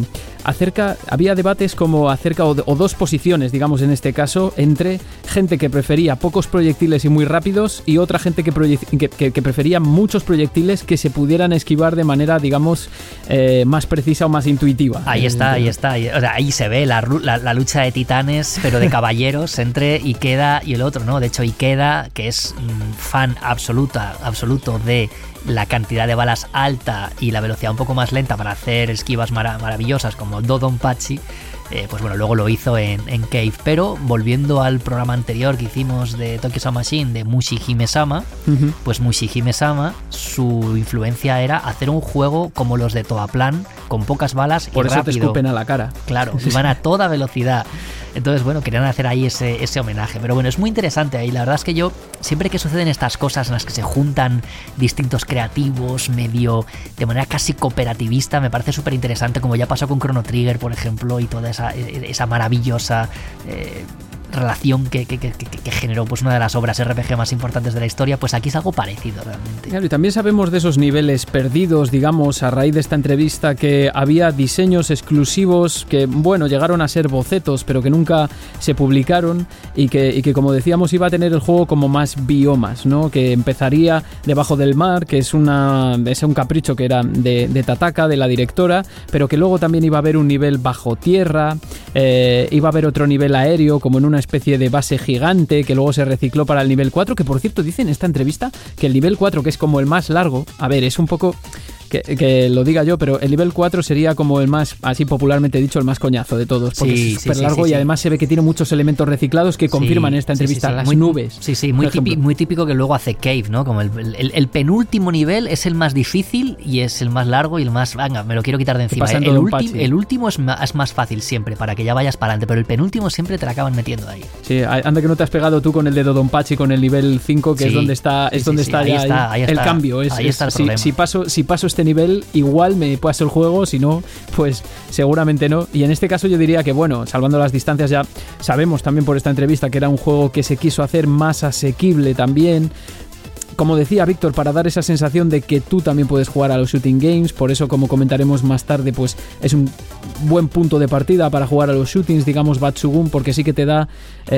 acerca, había debates como acerca, o, o dos posiciones, digamos en este caso, entre gente que prefería pocos proyectiles y muy rápidos y otra gente que, proye- que, que, que prefería muchos proyectiles que se pudieran esquivar de manera, digamos, eh, más precisa o más intuitiva. Ahí está, ahí está. O sea, ahí se ve la, la, la lucha de titanes, pero de caballeros, entre Ikeda y el otro, ¿no? De hecho, Ikeda, que es mmm, fan absoluta, absoluto de la cantidad de balas alta y la velocidad un poco más lenta para hacer esquivas mara- maravillosas como Dodonpachi, eh, pues bueno, luego lo hizo en, en Cave. Pero volviendo al programa anterior que hicimos de Tokyo Sound Machine, de Mushihime-sama, uh-huh. pues Mushihime-sama, su influencia era hacer un juego como los de Toaplan, con pocas balas y Por eso rápido. te escupen a la cara. Claro, iban a toda velocidad. Entonces, bueno, querían hacer ahí ese, ese homenaje. Pero bueno, es muy interesante ahí. La verdad es que yo, siempre que suceden estas cosas en las que se juntan distintos creativos, medio de manera casi cooperativista, me parece súper interesante, como ya pasó con Chrono Trigger, por ejemplo, y toda esa, esa maravillosa eh, relación que, que, que, que generó pues una de las obras R P G más importantes de la historia. Pues aquí es algo parecido realmente. Claro, y también sabemos de esos niveles perdidos, digamos, a raíz de esta entrevista, que había diseños exclusivos que, bueno, llegaron a ser bocetos, pero que nunca se publicaron, y que, y que como decíamos, iba a tener el juego como más biomas, ¿no? Que empezaría debajo del mar, que es, una, es un capricho que era de, de Tataka, de la directora, pero que luego también iba a haber un nivel bajo tierra, eh, iba a haber otro nivel aéreo, como en una especie de base gigante, que luego se recicló para el nivel cuatro, que por cierto dice en esta entrevista que el nivel cuatro, que es como el más largo, a ver, es un poco... Que, que lo diga yo, pero el nivel cuatro sería como el más, así popularmente dicho, el más coñazo de todos, porque sí, es súper sí, largo sí, sí, y además sí. se ve que tiene muchos elementos reciclados que confirman sí, en esta entrevista, sí, sí, sí. las muy, nubes. Sí, sí, muy, típico, muy típico que luego hace Cave, ¿no? Como el, el, el penúltimo nivel es el más difícil y es el más largo y el más... Venga, me lo quiero quitar de encima. El, el, ulti, el último es más, es más fácil siempre, para que ya vayas para adelante, pero el penúltimo siempre te la acaban metiendo ahí. Sí, anda que no te has pegado tú con el de Dodonpachi, con el nivel cinco, que sí, es donde está, es sí, donde sí, está, sí, ya ahí está, ahí el está, cambio. Es, ahí está el es, problema. Si, si, paso, si paso este nivel, igual igual me paso el juego, si no, pues seguramente no. Y en este caso yo diría que, bueno, salvando las distancias, ya sabemos también por esta entrevista que era un juego que se quiso hacer más asequible también. Como decía Víctor, para dar esa sensación de que tú también puedes jugar a los shooting games, por eso, como comentaremos más tarde, pues es un buen punto de partida para jugar a los shootings, digamos Batsugun, porque sí que te da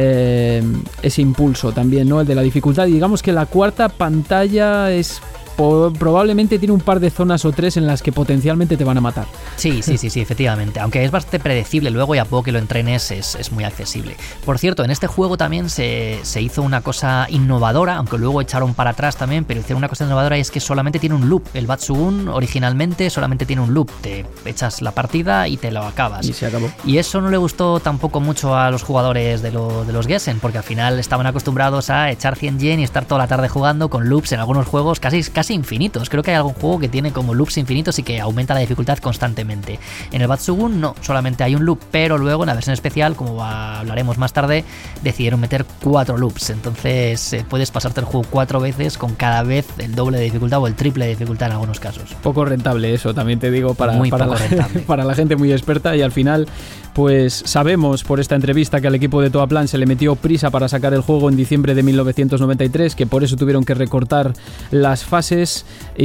eh, ese impulso también, ¿no? El de la dificultad. Y digamos que la cuarta pantalla es... probablemente tiene un par de zonas o tres en las que potencialmente te van a matar. Sí, sí, sí, sí, efectivamente. Aunque es bastante predecible luego, y a poco que lo entrenes es, es muy accesible. Por cierto, en este juego también se, se hizo una cosa innovadora, aunque luego echaron para atrás también, pero hicieron una cosa innovadora, y es que solamente tiene un loop. El Batsugun originalmente solamente tiene un loop. Te echas la partida y te lo acabas. Y se acabó. Y eso no le gustó tampoco mucho a los jugadores de, lo, de los Gessen, porque al final estaban acostumbrados a echar cien yen y estar toda la tarde jugando con loops en algunos juegos casi, casi infinitos. Creo que hay algún juego que tiene como loops infinitos y que aumenta la dificultad constantemente. En el Batsugun no, solamente hay un loop, pero luego en la versión especial, como hablaremos más tarde, decidieron meter cuatro loops. Entonces eh, puedes pasarte el juego cuatro veces con cada vez el doble de dificultad o el triple de dificultad en algunos casos. Poco rentable eso, también te digo, para, muy para, poco la, rentable. para la gente muy experta. Y al final, pues sabemos por esta entrevista que al equipo de Toaplan se le metió prisa para sacar el juego en diciembre de mil novecientos noventa y tres, que por eso tuvieron que recortar las fases,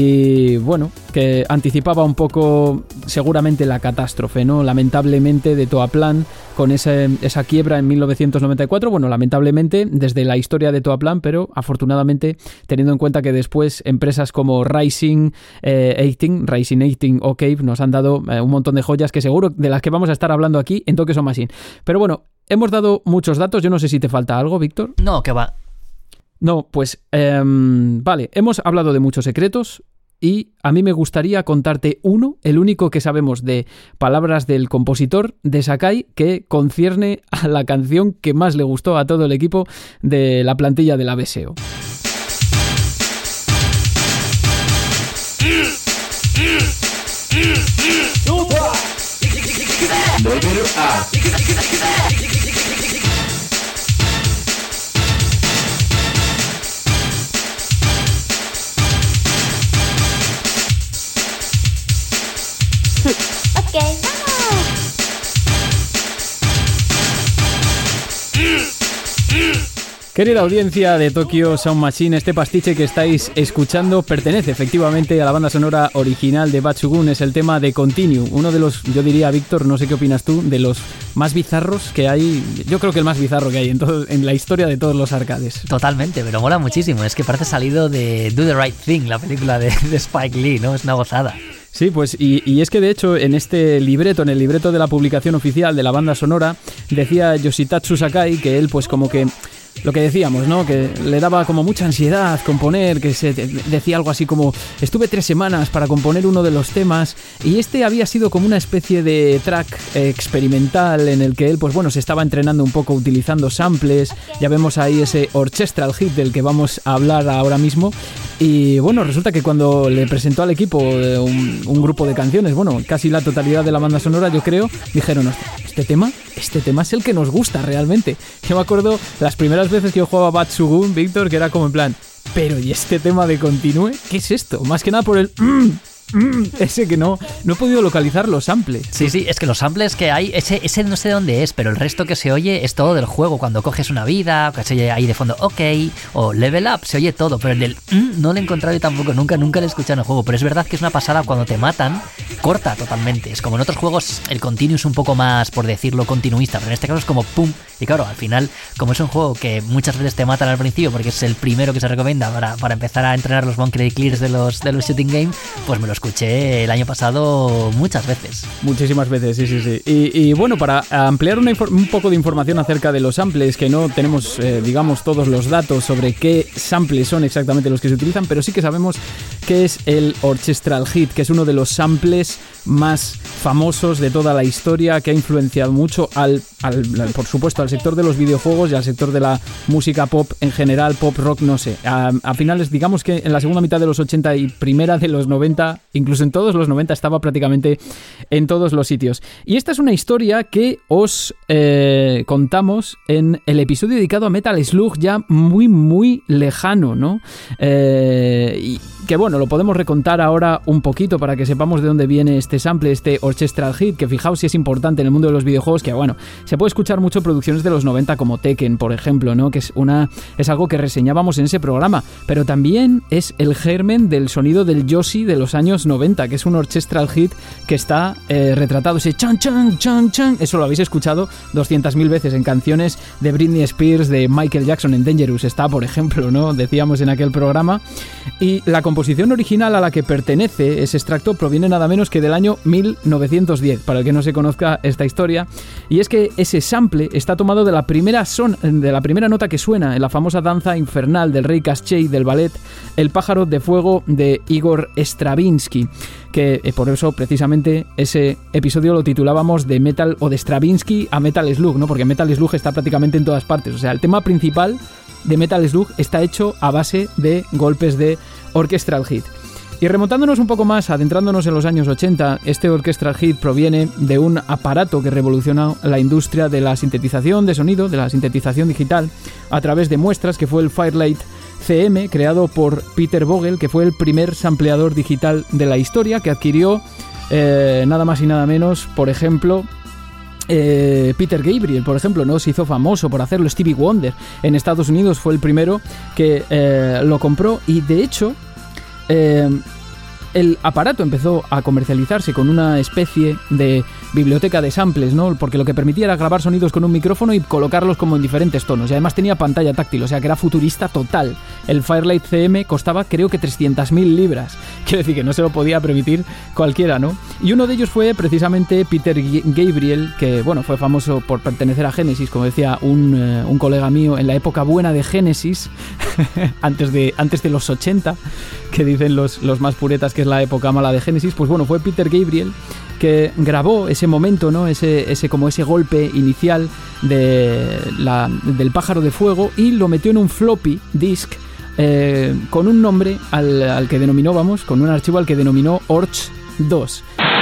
y bueno, que anticipaba un poco seguramente la catástrofe, ¿no? Lamentablemente, de Toaplan, con ese, esa quiebra en mil novecientos noventa y cuatro. Bueno, lamentablemente desde la historia de Toaplan, pero afortunadamente teniendo en cuenta que después empresas como Rising eh, dieciocho, Rising dieciocho o Cave nos han dado eh, un montón de joyas que seguro de las que vamos a estar hablando aquí en Tokyo Sound Machine. Pero bueno, hemos dado muchos datos. Yo no sé si te falta algo, Víctor. No, que va. No, pues eh, vale, hemos hablado de muchos secretos y a mí me gustaría contarte uno, el único que sabemos de palabras del compositor de Sakai, que concierne a la canción que más le gustó a todo el equipo de la plantilla de la B S O. Ok, vamos. Querida audiencia de Tokyo Sound Machine, este pastiche que estáis escuchando pertenece efectivamente a la banda sonora original de Bad Shogun. Es el tema de Continue, uno de los, yo diría, Víctor, no sé qué opinas tú, de los más bizarros que hay. Yo creo que el más bizarro que hay en, todo, en la historia de todos los arcades. Totalmente, pero mola muchísimo. Es que parece salido de Do the Right Thing, la película de, de Spike Lee, ¿no? Es una gozada. Sí, pues y, y es que de hecho en este libreto, en el libreto de la publicación oficial de la banda sonora, decía Yoshitatsu Sakai que él pues como que... Lo que decíamos, ¿no? Que le daba como mucha ansiedad componer, que se decía algo así como estuve tres semanas para componer uno de los temas y este había sido como una especie de track experimental en el que él, pues bueno, se estaba entrenando un poco utilizando samples. Ya vemos ahí ese orchestral hit del que vamos a hablar ahora mismo. Y bueno, resulta que cuando le presentó al equipo un, un grupo de canciones, bueno, casi la totalidad de la banda sonora, yo creo, dijeron, este tema, este tema es el que nos gusta realmente. Yo me acuerdo las primeras veces que yo jugaba Bad Shogun, Víctor, que era como en plan, pero ¿y este tema de Continue? ¿Qué es esto? Más que nada por el... Mm, mm, ese que no, no he podido localizar los samples. Sí, sí, es que los samples que hay, ese, ese no sé de dónde es, pero el resto que se oye es todo del juego. Cuando coges una vida, que se oye ahí de fondo OK, o Level Up, se oye todo, pero el del mm, no lo he encontrado yo tampoco, nunca, nunca lo he escuchado en el juego. Pero es verdad que es una pasada cuando te matan, corta totalmente. Es como en otros juegos el continuo es un poco más, por decirlo, continuista, pero en este caso es como pum. Y claro, al final, como es un juego que muchas veces te matan al principio porque es el primero que se recomienda para, para empezar a entrenar los Monkey Clears de los, de los shooting game, pues me lo escuché el año pasado muchas veces. Muchísimas veces, sí, sí, sí. Y, y bueno, para ampliar una infor- un poco de información acerca de los samples, que no tenemos, eh, digamos, todos los datos sobre qué samples son exactamente los que se utilizan, pero sí que sabemos que es el Orchestral Hit, que es uno de los samples más famosos de toda la historia, que ha influenciado mucho al, al, por supuesto, al sector de los videojuegos y al sector de la música pop en general, pop rock, no sé. A, a finales, digamos que en la segunda mitad de los ochenta y primera de los noventa, incluso en todos los noventa, estaba prácticamente en todos los sitios. Y esta es una historia que os eh, contamos en el episodio dedicado a Metal Slug, ya muy, muy lejano, ¿no? Eh, y que bueno, lo podemos recontar ahora un poquito para que sepamos de dónde viene este sample, este Orchestral Hit, que fijaos si es importante en el mundo de los videojuegos, que bueno, se puede escuchar mucho producciones de los noventa como Tekken, por ejemplo, ¿no? Que es una es algo que reseñábamos en ese programa, pero también es el germen del sonido del Yoshi de los años noventa, que es un Orchestral Hit que está eh, retratado, ese chan chan chan chan, eso lo habéis escuchado doscientas mil veces en canciones de Britney Spears, de Michael Jackson, en Dangerous está, por ejemplo, ¿no? Decíamos en aquel programa. Y la composición original a la que pertenece ese extracto proviene nada menos que del año mil novecientos diez, para el que no se conozca esta historia, y es que ese sample está tomado de la primera son, de la primera nota que suena en la famosa danza infernal del rey Koschei del ballet El pájaro de fuego de Igor Stravinsky, que eh, por eso precisamente ese episodio lo titulábamos de Metal o de Stravinsky a Metal Slug, ¿no? Porque Metal Slug está prácticamente en todas partes, o sea, el tema principal de Metal Slug está hecho a base de golpes de Orchestral Hit. Y remontándonos un poco más, adentrándonos en los años ochenta, este Orchestral Hit proviene de un aparato que revolucionó la industria de la sintetización de sonido, de la sintetización digital, a través de muestras, que fue el Firelight C M, creado por Peter Vogel, que fue el primer sampleador digital de la historia, que adquirió eh, nada más y nada menos, por ejemplo... Eh, Peter Gabriel, por ejemplo, ¿no? Se hizo famoso por hacerlo. Stevie Wonder en Estados Unidos fue el primero que eh, lo compró, y de hecho eh, el aparato empezó a comercializarse con una especie de biblioteca de samples, ¿no? Porque lo que permitía era grabar sonidos con un micrófono y colocarlos como en diferentes tonos, y además tenía pantalla táctil, o sea que era futurista total. El Firelight C M costaba, creo que trescientas mil libras, quiero decir que no se lo podía permitir cualquiera, ¿no? Y uno de ellos fue precisamente Peter Gabriel, que bueno, fue famoso por pertenecer a Genesis, como decía un, uh, un colega mío, en la época buena de Genesis, antes de, antes de los ochenta, que dicen los, los más puretas que es la época mala de Genesis. Pues bueno, fue Peter Gabriel que grabó ese momento, ¿no? Ese, ese como ese golpe inicial de la, del pájaro de fuego, y lo metió en un floppy disk eh, con un nombre al, al que denominó, vamos, con un archivo al que denominó Orch dos.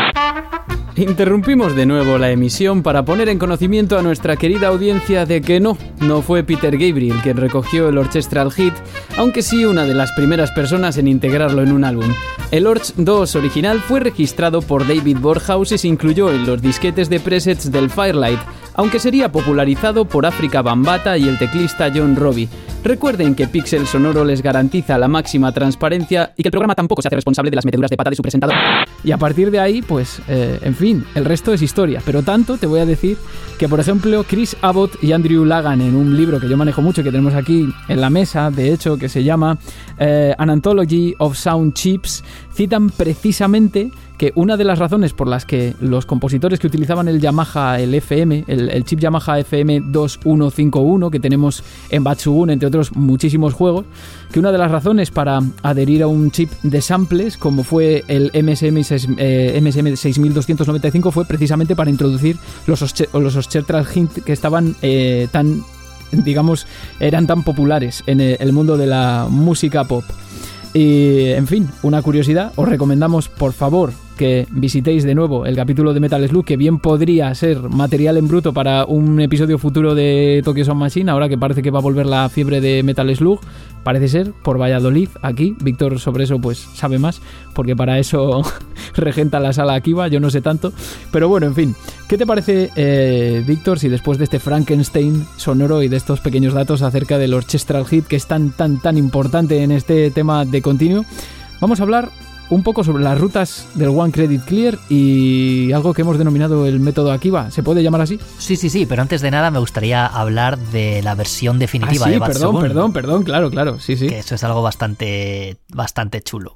Interrumpimos de nuevo la emisión para poner en conocimiento a nuestra querida audiencia de que no, no fue Peter Gabriel quien recogió el Orchestral Hit, aunque sí una de las primeras personas en integrarlo en un álbum. El Orch dos original fue registrado por David Borhaus y se incluyó en los disquetes de presets del Firelight, aunque sería popularizado por África Bambaataa y el teclista John Robbie. Recuerden que Pixel Sonoro les garantiza la máxima transparencia y que el programa tampoco se hace responsable de las meteduras de pata de su presentador. Y a partir de ahí, pues, eh, en fin, el resto es historia. Pero tanto te voy a decir que, por ejemplo, Chris Abbott y Andrew Lagan, en un libro que yo manejo mucho, que tenemos aquí en la mesa, de hecho, que se llama eh, An Anthology of Sound Chips, citan precisamente que una de las razones por las que los compositores que utilizaban el Yamaha, el F M, el, el chip Yamaha F M dos mil cincuenta y uno que tenemos en Batsugun, entre otros muchísimos juegos, que una de las razones para adherir a un chip de samples como fue el M S M seis mil doscientos noventa y cinco fue precisamente para introducir los, los Orchestral Hint que estaban eh, tan, digamos, eran tan populares en el mundo de la música pop. Y, en fin, una curiosidad, os recomendamos por favor que visitéis de nuevo el capítulo de Metal Slug, que bien podría ser material en bruto para un episodio futuro de Tokyo Sound Machine, ahora que parece que va a volver la fiebre de Metal Slug, parece ser, por Valladolid, aquí. Víctor sobre eso pues sabe más, porque para eso regenta la sala Akiva, yo no sé tanto, pero bueno, en fin, ¿qué te parece, eh, Víctor, si después de este Frankenstein sonoro y de estos pequeños datos acerca del Orchestral Hit, que es tan, tan, tan importante en este tema de continuo, vamos a hablar un poco sobre las rutas del One Credit Clear y algo que hemos denominado el método Akiva? ¿Se puede llamar así? Sí, sí, sí, pero antes de nada me gustaría hablar de la versión definitiva ah, sí, de Batsugun. Perdón, perdón, perdón, claro, claro, sí, sí. Que eso es algo bastante, bastante chulo.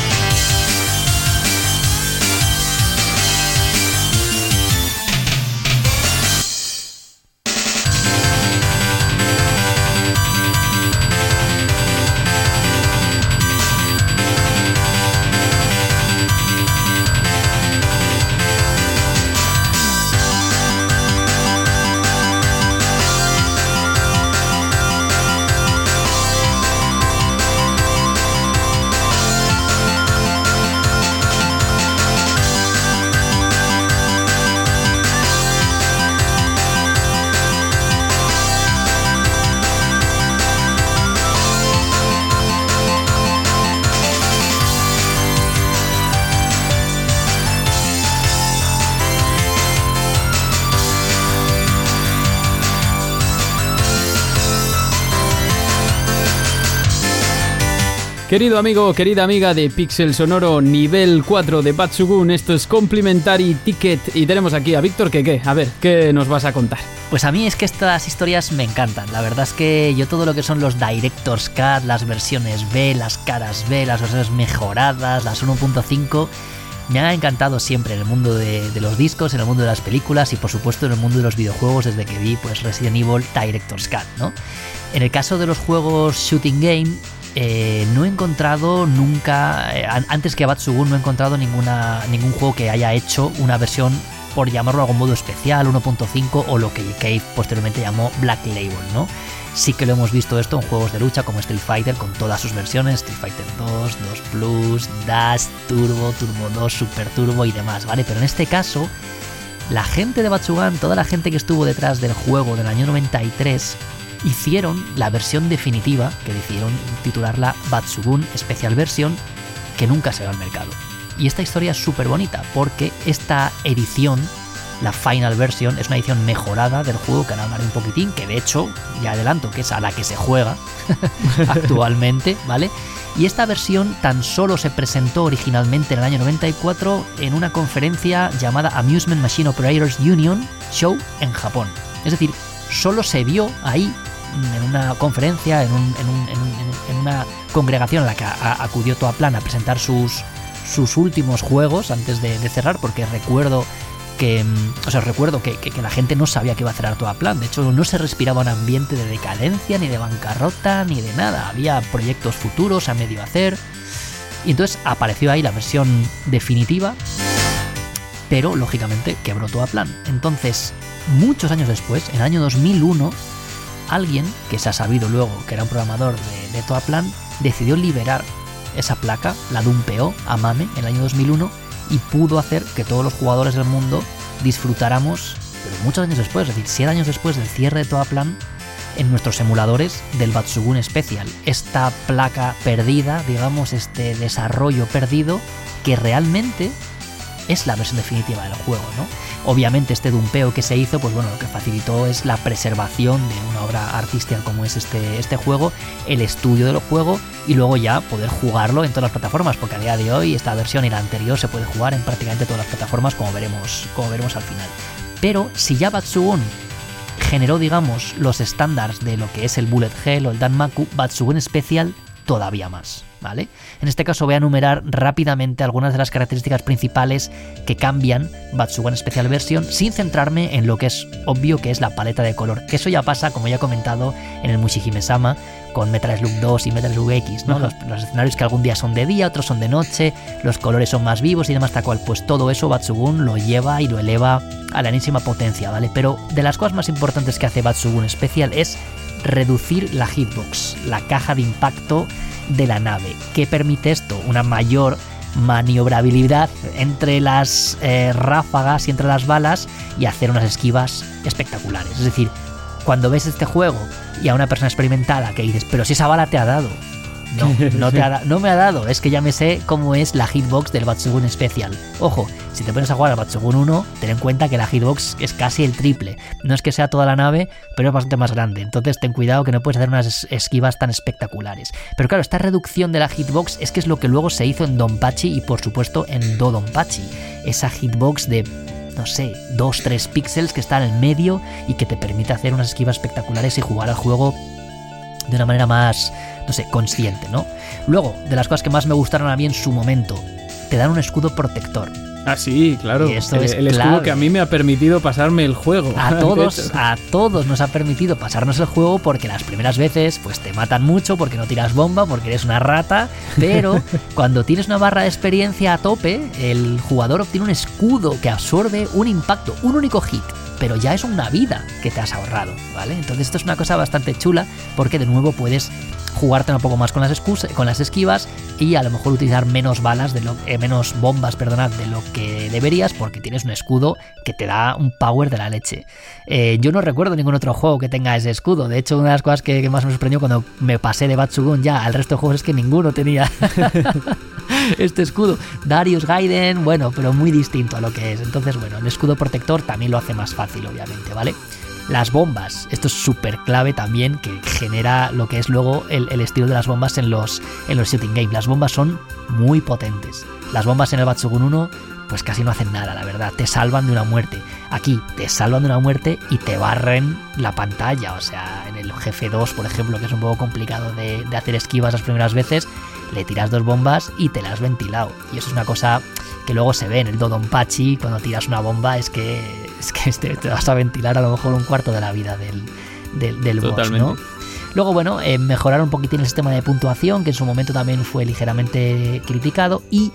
Querido amigo, querida amiga de Pixel Sonoro nivel cuatro de Batsugun, esto es Complimentary Ticket y tenemos aquí a Víctor que qué, a ver, ¿qué nos vas a contar? Pues a mí es que estas historias me encantan, la verdad es que yo todo lo que son los Director's Cut, las versiones B, las caras B, las versiones mejoradas, las uno punto cinco, me han encantado siempre en el mundo de, de los discos, en el mundo de las películas y por supuesto en el mundo de los videojuegos desde que vi pues Resident Evil Director's Cut, ¿no? En el caso de los juegos Shooting Game, Eh, no he encontrado nunca, eh, antes que Batsugun, no he encontrado ninguna, ningún juego que haya hecho una versión, por llamarlo de algún modo especial, uno punto cinco o lo que Cave posteriormente llamó Black Label, ¿no? Sí que lo hemos visto esto en juegos de lucha como Street Fighter con todas sus versiones, Street Fighter dos, dos Plus, Dash, Turbo, Turbo dos, Super Turbo y demás, ¿vale? Pero en este caso, la gente de Batsugun, toda la gente que estuvo detrás del juego del año noventa y tres, hicieron la versión definitiva, que decidieron titularla Batsugun Special Version, que nunca se va al mercado. Y esta historia es súper bonita, porque esta edición, la Final Version, es una edición mejorada del juego, que ahora hablaré un poquitín, que de hecho, ya adelanto, que es a la que se juega actualmente, ¿vale? Y esta versión tan solo se presentó originalmente en el año noventa y cuatro en una conferencia llamada Amusement Machine Operators Union Show en Japón. Es decir, solo se vio ahí en una conferencia, en, un, en, un, en, un, en una congregación en la que a, a, acudió Toaplan a presentar sus, sus últimos juegos antes de, de cerrar, porque recuerdo que, o sea, recuerdo que, que, que la gente no sabía que iba a cerrar Toaplan. De hecho, no se respiraba un ambiente de decadencia, ni de bancarrota, ni de nada. Había proyectos futuros a medio hacer. Y entonces apareció ahí la versión definitiva, pero lógicamente quebró Toaplan. Entonces, muchos años después, en el año dos mil uno, alguien, que se ha sabido luego que era un programador de, de Toaplan, decidió liberar esa placa, la dumpeó a MAME en el año dos mil uno y pudo hacer que todos los jugadores del mundo disfrutáramos, pero muchos años después, es decir, siete años después del cierre de Toaplan, en nuestros emuladores del Batsugun Special. Esta placa perdida, digamos, este desarrollo perdido, que realmente es la versión definitiva del juego, ¿no? Obviamente este dumpeo que se hizo, pues bueno, lo que facilitó es la preservación de una obra artística como es este, este juego, el estudio del juego y luego ya poder jugarlo en todas las plataformas, porque a día de hoy esta versión y la anterior se puede jugar en prácticamente todas las plataformas, como veremos, como veremos al final. Pero si ya Batsugun generó, digamos, los estándares de lo que es el Bullet Hell o el Danmaku, Batsugun Special todavía más, ¿vale? En este caso voy a enumerar rápidamente algunas de las características principales que cambian Batsugun Special Version sin centrarme en lo que es obvio que es la paleta de color, que eso ya pasa, como ya he comentado, en el Mushihime-sama con Metal Slug dos y Metal Slug X, ¿no? Los, los escenarios que algún día son de día, otros son de noche, los colores son más vivos y demás, tal cual. Pues todo eso Batsugun lo lleva y lo eleva a la enésima potencia, ¿vale? Pero de las cosas más importantes que hace Batsugun Special es reducir la hitbox, la caja de impacto de la nave. ¿Qué permite esto? Una mayor maniobrabilidad entre las eh, ráfagas y entre las balas y hacer unas esquivas espectaculares. Es decir, cuando ves este juego y a una persona experimentada que dices, pero si esa bala te ha dado, no, no, te ha, no me ha dado, es que ya me sé cómo es la hitbox del Batsugun Special. Ojo, si te pones a jugar al Batsugun uno, ten en cuenta que la hitbox es casi el triple. No es que sea toda la nave, pero es bastante más grande. Entonces ten cuidado que no puedes hacer unas esquivas tan espectaculares. Pero claro, esta reducción de la hitbox es que es lo que luego se hizo en Donpachi y por supuesto en Dodonpachi. Esa hitbox de, no sé, dos tres píxeles que está en el medio y que te permite hacer unas esquivas espectaculares y jugar al juego de una manera más, no sé, consciente, ¿no? Luego, de las cosas que más me gustaron a mí en su momento, te dan un escudo protector. Ah, sí, claro. Y esto el, es el escudo clave. que a mí me ha permitido pasarme el juego. A todos, a todos nos ha permitido pasarnos el juego porque las primeras veces pues te matan mucho porque no tiras bomba, porque eres una rata, pero cuando tienes una barra de experiencia a tope, el jugador obtiene un escudo que absorbe un impacto, un único hit, pero ya es una vida que te has ahorrado, ¿vale? Entonces esto es una cosa bastante chula porque de nuevo puedes jugarte un poco más con las excusas, con las esquivas y a lo mejor utilizar menos balas de lo eh, menos bombas, perdonad, de lo que deberías porque tienes un escudo que te da un power de la leche. Eh, yo no recuerdo ningún otro juego que tenga ese escudo. De hecho, una de las cosas que, que más me sorprendió cuando me pasé de Batsugun ya al resto de juegos es que ninguno tenía este escudo. Darius Gaiden, bueno, pero muy distinto a lo que es. Entonces, bueno, el escudo protector también lo hace más fácil, obviamente, ¿vale? Las bombas, esto es súper clave también, que genera lo que es luego el, el estilo de las bombas en los, en los shooting games. Las bombas son muy potentes. Las bombas en el Batsugun uno pues casi no hacen nada, la verdad, te salvan de una muerte. Aquí te salvan de una muerte y te barren la pantalla, o sea, en el jefe dos, por ejemplo, que es un poco complicado de, de hacer esquivas las primeras veces, le tiras dos bombas y te las has ventilado. Y eso es una cosa que luego se ve en el Dodonpachi, cuando tiras una bomba es que, es que te, te vas a ventilar a lo mejor un cuarto de la vida del, del, del boss, ¿no? Luego, bueno, eh, mejorar un poquitín el sistema de puntuación, que en su momento también fue ligeramente criticado, y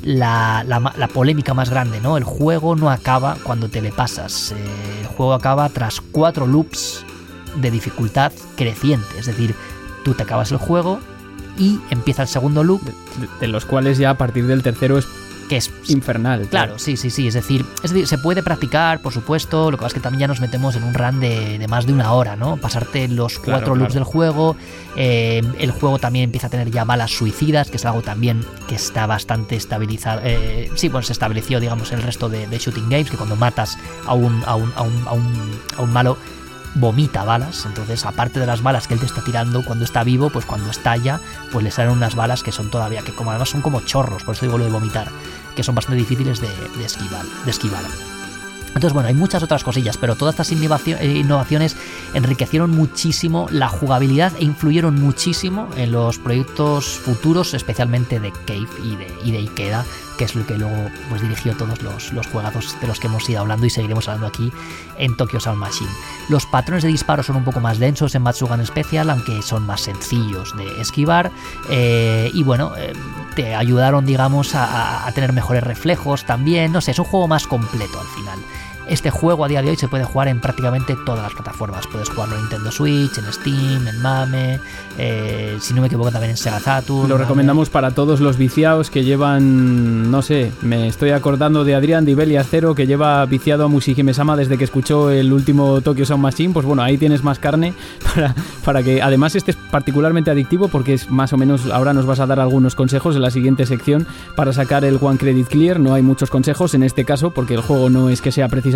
la, la, la polémica más grande, ¿no? El juego no acaba cuando te le pasas, eh, el juego acaba tras cuatro loops de dificultad creciente, es decir, tú te acabas el juego y empieza el segundo loop. De, de, de los cuales ya a partir del tercero es que es infernal. Claro, claro, sí, sí, sí. Es decir, es decir, se puede practicar, por supuesto. Lo que pasa es que también ya nos metemos en un run de, de más de una hora, ¿no? Pasarte los cuatro claro, loops claro. del juego. Eh, el juego también empieza a tener ya balas suicidas, que es algo también que está bastante estabilizado. Eh, sí, pues se estableció, digamos, el resto de, de shooting games, que cuando matas a un, a un, a un, a un, a un malo, vomita balas. Entonces, aparte de las balas que él te está tirando cuando está vivo, pues cuando estalla, pues le salen unas balas que son todavía, que como además son como chorros, por eso digo lo de vomitar, que son bastante difíciles de, de esquivar, de esquivar. Entonces, bueno, hay muchas otras cosillas, pero todas estas innovaciones enriquecieron muchísimo la jugabilidad e influyeron muchísimo en los proyectos futuros, especialmente de Cave y de, y de Ikeda, que es lo que luego pues, dirigió todos los, los juegazos de los que hemos ido hablando y seguiremos hablando aquí en Tokyo Sound Machine. Los patrones de disparo son un poco más densos en Batsugun Special, aunque son más sencillos de esquivar, eh, y bueno, eh, te ayudaron, digamos, a, a tener mejores reflejos también. No sé, es un juego más completo al final. Este juego a día de hoy se puede jugar en prácticamente todas las plataformas. Puedes jugarlo en Nintendo Switch, en Steam, en Mame, eh, si no me equivoco también en Sega Saturn. Lo Mame. Recomendamos para todos los viciados que llevan, no sé, me estoy acordando de Adrián de Ibelia Cero, que lleva viciado a Mushihime-sama desde que escuchó el último Tokyo Sound Machine. Pues bueno, ahí tienes más carne para, para que además este es particularmente adictivo, porque es más o menos, ahora nos vas a dar algunos consejos en la siguiente sección para sacar el One Credit Clear. No hay muchos consejos en este caso porque el juego no es que sea precisamente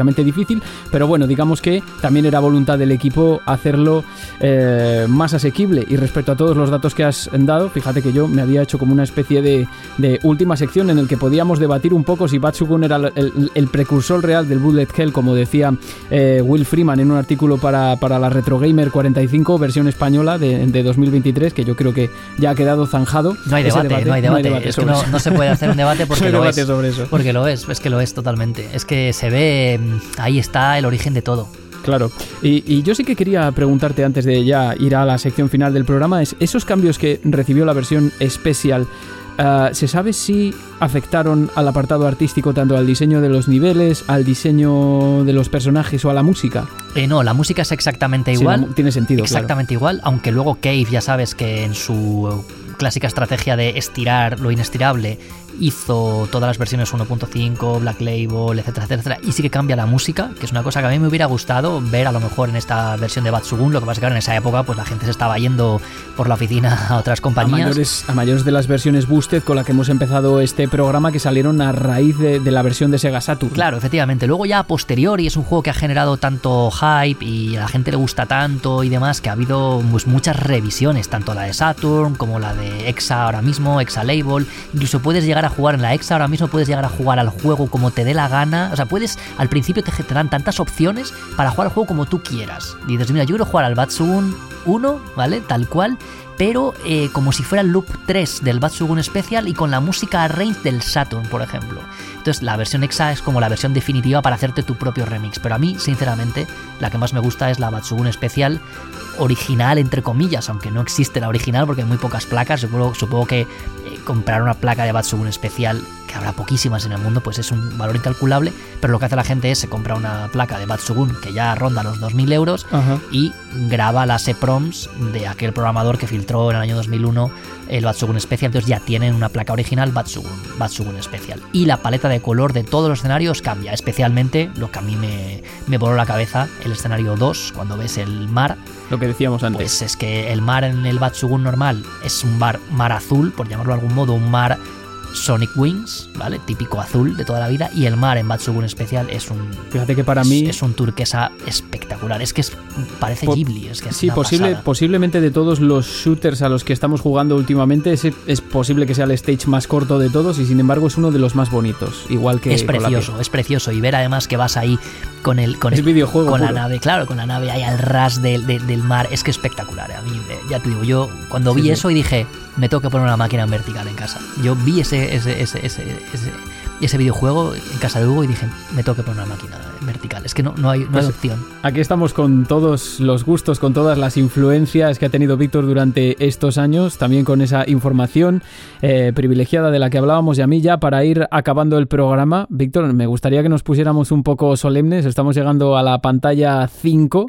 precisamente difícil, pero bueno, digamos que también era voluntad del equipo hacerlo eh, más asequible. Y respecto a todos los datos que has dado, fíjate que yo me había hecho como una especie de, de última sección en el que podíamos debatir un poco si Batsugun era el, el, el precursor real del Bullet Hell, como decía eh, Will Freeman en un artículo para, para la Retro Gamer cuarenta y cinco, versión española de, de dos mil veintitrés, que yo creo que ya ha quedado zanjado. No hay debate, debate, no hay debate. No hay debate es que no, no se puede hacer un debate porque no lo debate es. Sobre eso. Porque lo es, es que lo es totalmente. Es que se ve, ahí está el origen de todo. Claro, y, y yo sí que quería preguntarte antes de ya ir a la sección final del programa, es esos cambios que recibió la versión Special, uh, ¿se sabe si afectaron al apartado artístico, tanto al diseño de los niveles, al diseño de los personajes o a la música? Eh, no, la música es exactamente igual. Sí, tiene sentido, exactamente claro. igual, aunque luego Cave ya sabes que en su clásica estrategia de estirar lo inestirable hizo todas las versiones uno punto cinco, Black Label, etcétera, etcétera, y sí que cambia la música, que es una cosa que a mí me hubiera gustado ver a lo mejor en esta versión de Batsugun. Lo que pasa es que ahora en esa época pues la gente se estaba yendo por la oficina a otras compañías. A mayores, a mayores de las versiones Boosted con la que hemos empezado este programa, que salieron a raíz de, de la versión de Sega Saturn. Claro, efectivamente. Luego ya a posteriori es un juego que ha generado tanto hype y a la gente le gusta tanto y demás, que ha habido pues, muchas revisiones, tanto la de Saturn como la de Exa ahora mismo, Exa Label. Incluso puedes llegar a jugar en la Exa ahora mismo, puedes llegar a jugar al juego como te dé la gana. O sea, puedes, al principio te, te dan tantas opciones para jugar al juego como tú quieras. Y dices, mira, yo quiero jugar al Batsugun uno, ¿vale? Tal cual, pero eh, como si fuera el Loop tres del Batsugun Special y con la música arranged del Saturn, por ejemplo. Entonces la versión Exa es como la versión definitiva para hacerte tu propio remix, pero a mí, sinceramente, la que más me gusta es la Batsugun Special original, entre comillas, aunque no existe la original porque hay muy pocas placas. Supongo, supongo que eh, comprar una placa de Batsugun Special, que habrá poquísimas en el mundo, pues es un valor incalculable, pero lo que hace la gente es se compra una placa de Batsugun que ya ronda los dos mil euros. Ajá. Y graba las EPROMs de aquel programador que filtró en el año dos mil uno el Batsugun Special. Entonces ya tienen una placa original Batsugun, Batsugun Special, y la paleta de color de todos los escenarios cambia, especialmente lo que a mí me, me voló la cabeza, el escenario dos, cuando ves el mar. Lo que decíamos antes. Pues es que el mar en el Batsugun normal es un mar, mar azul, por llamarlo de algún modo, un mar Sonic Wings, ¿vale? Típico azul de toda la vida, y el mar en Batsugun Special es un... Fíjate que para mí... Es un turquesa espectacular, es que es, parece po- Ghibli, es que es Sí, una posible, pasada. posiblemente de todos los shooters a los que estamos jugando últimamente, es, es posible que sea el stage más corto de todos y sin embargo es uno de los más bonitos, igual que... Es precioso, es precioso, y ver además que vas ahí con el... Con es el videojuego Con puro. la nave, claro, con la nave ahí al ras de, de, del mar, es que espectacular, a mí, ya te digo, yo cuando vi sí, eso sí. y dije... Me tengo que poner una máquina en vertical en casa. Yo vi ese ese, ese, ese, ese, ese videojuego en casa de Hugo y dije, me tengo que poner una máquina en vertical. Es que no, no, hay, no pues hay opción. Aquí estamos con todos los gustos, con todas las influencias que ha tenido Víctor durante estos años, también con esa información eh, privilegiada de la que hablábamos. Y a mí ya para ir acabando el programa, Víctor, me gustaría que nos pusiéramos un poco solemnes. Estamos llegando a la pantalla cinco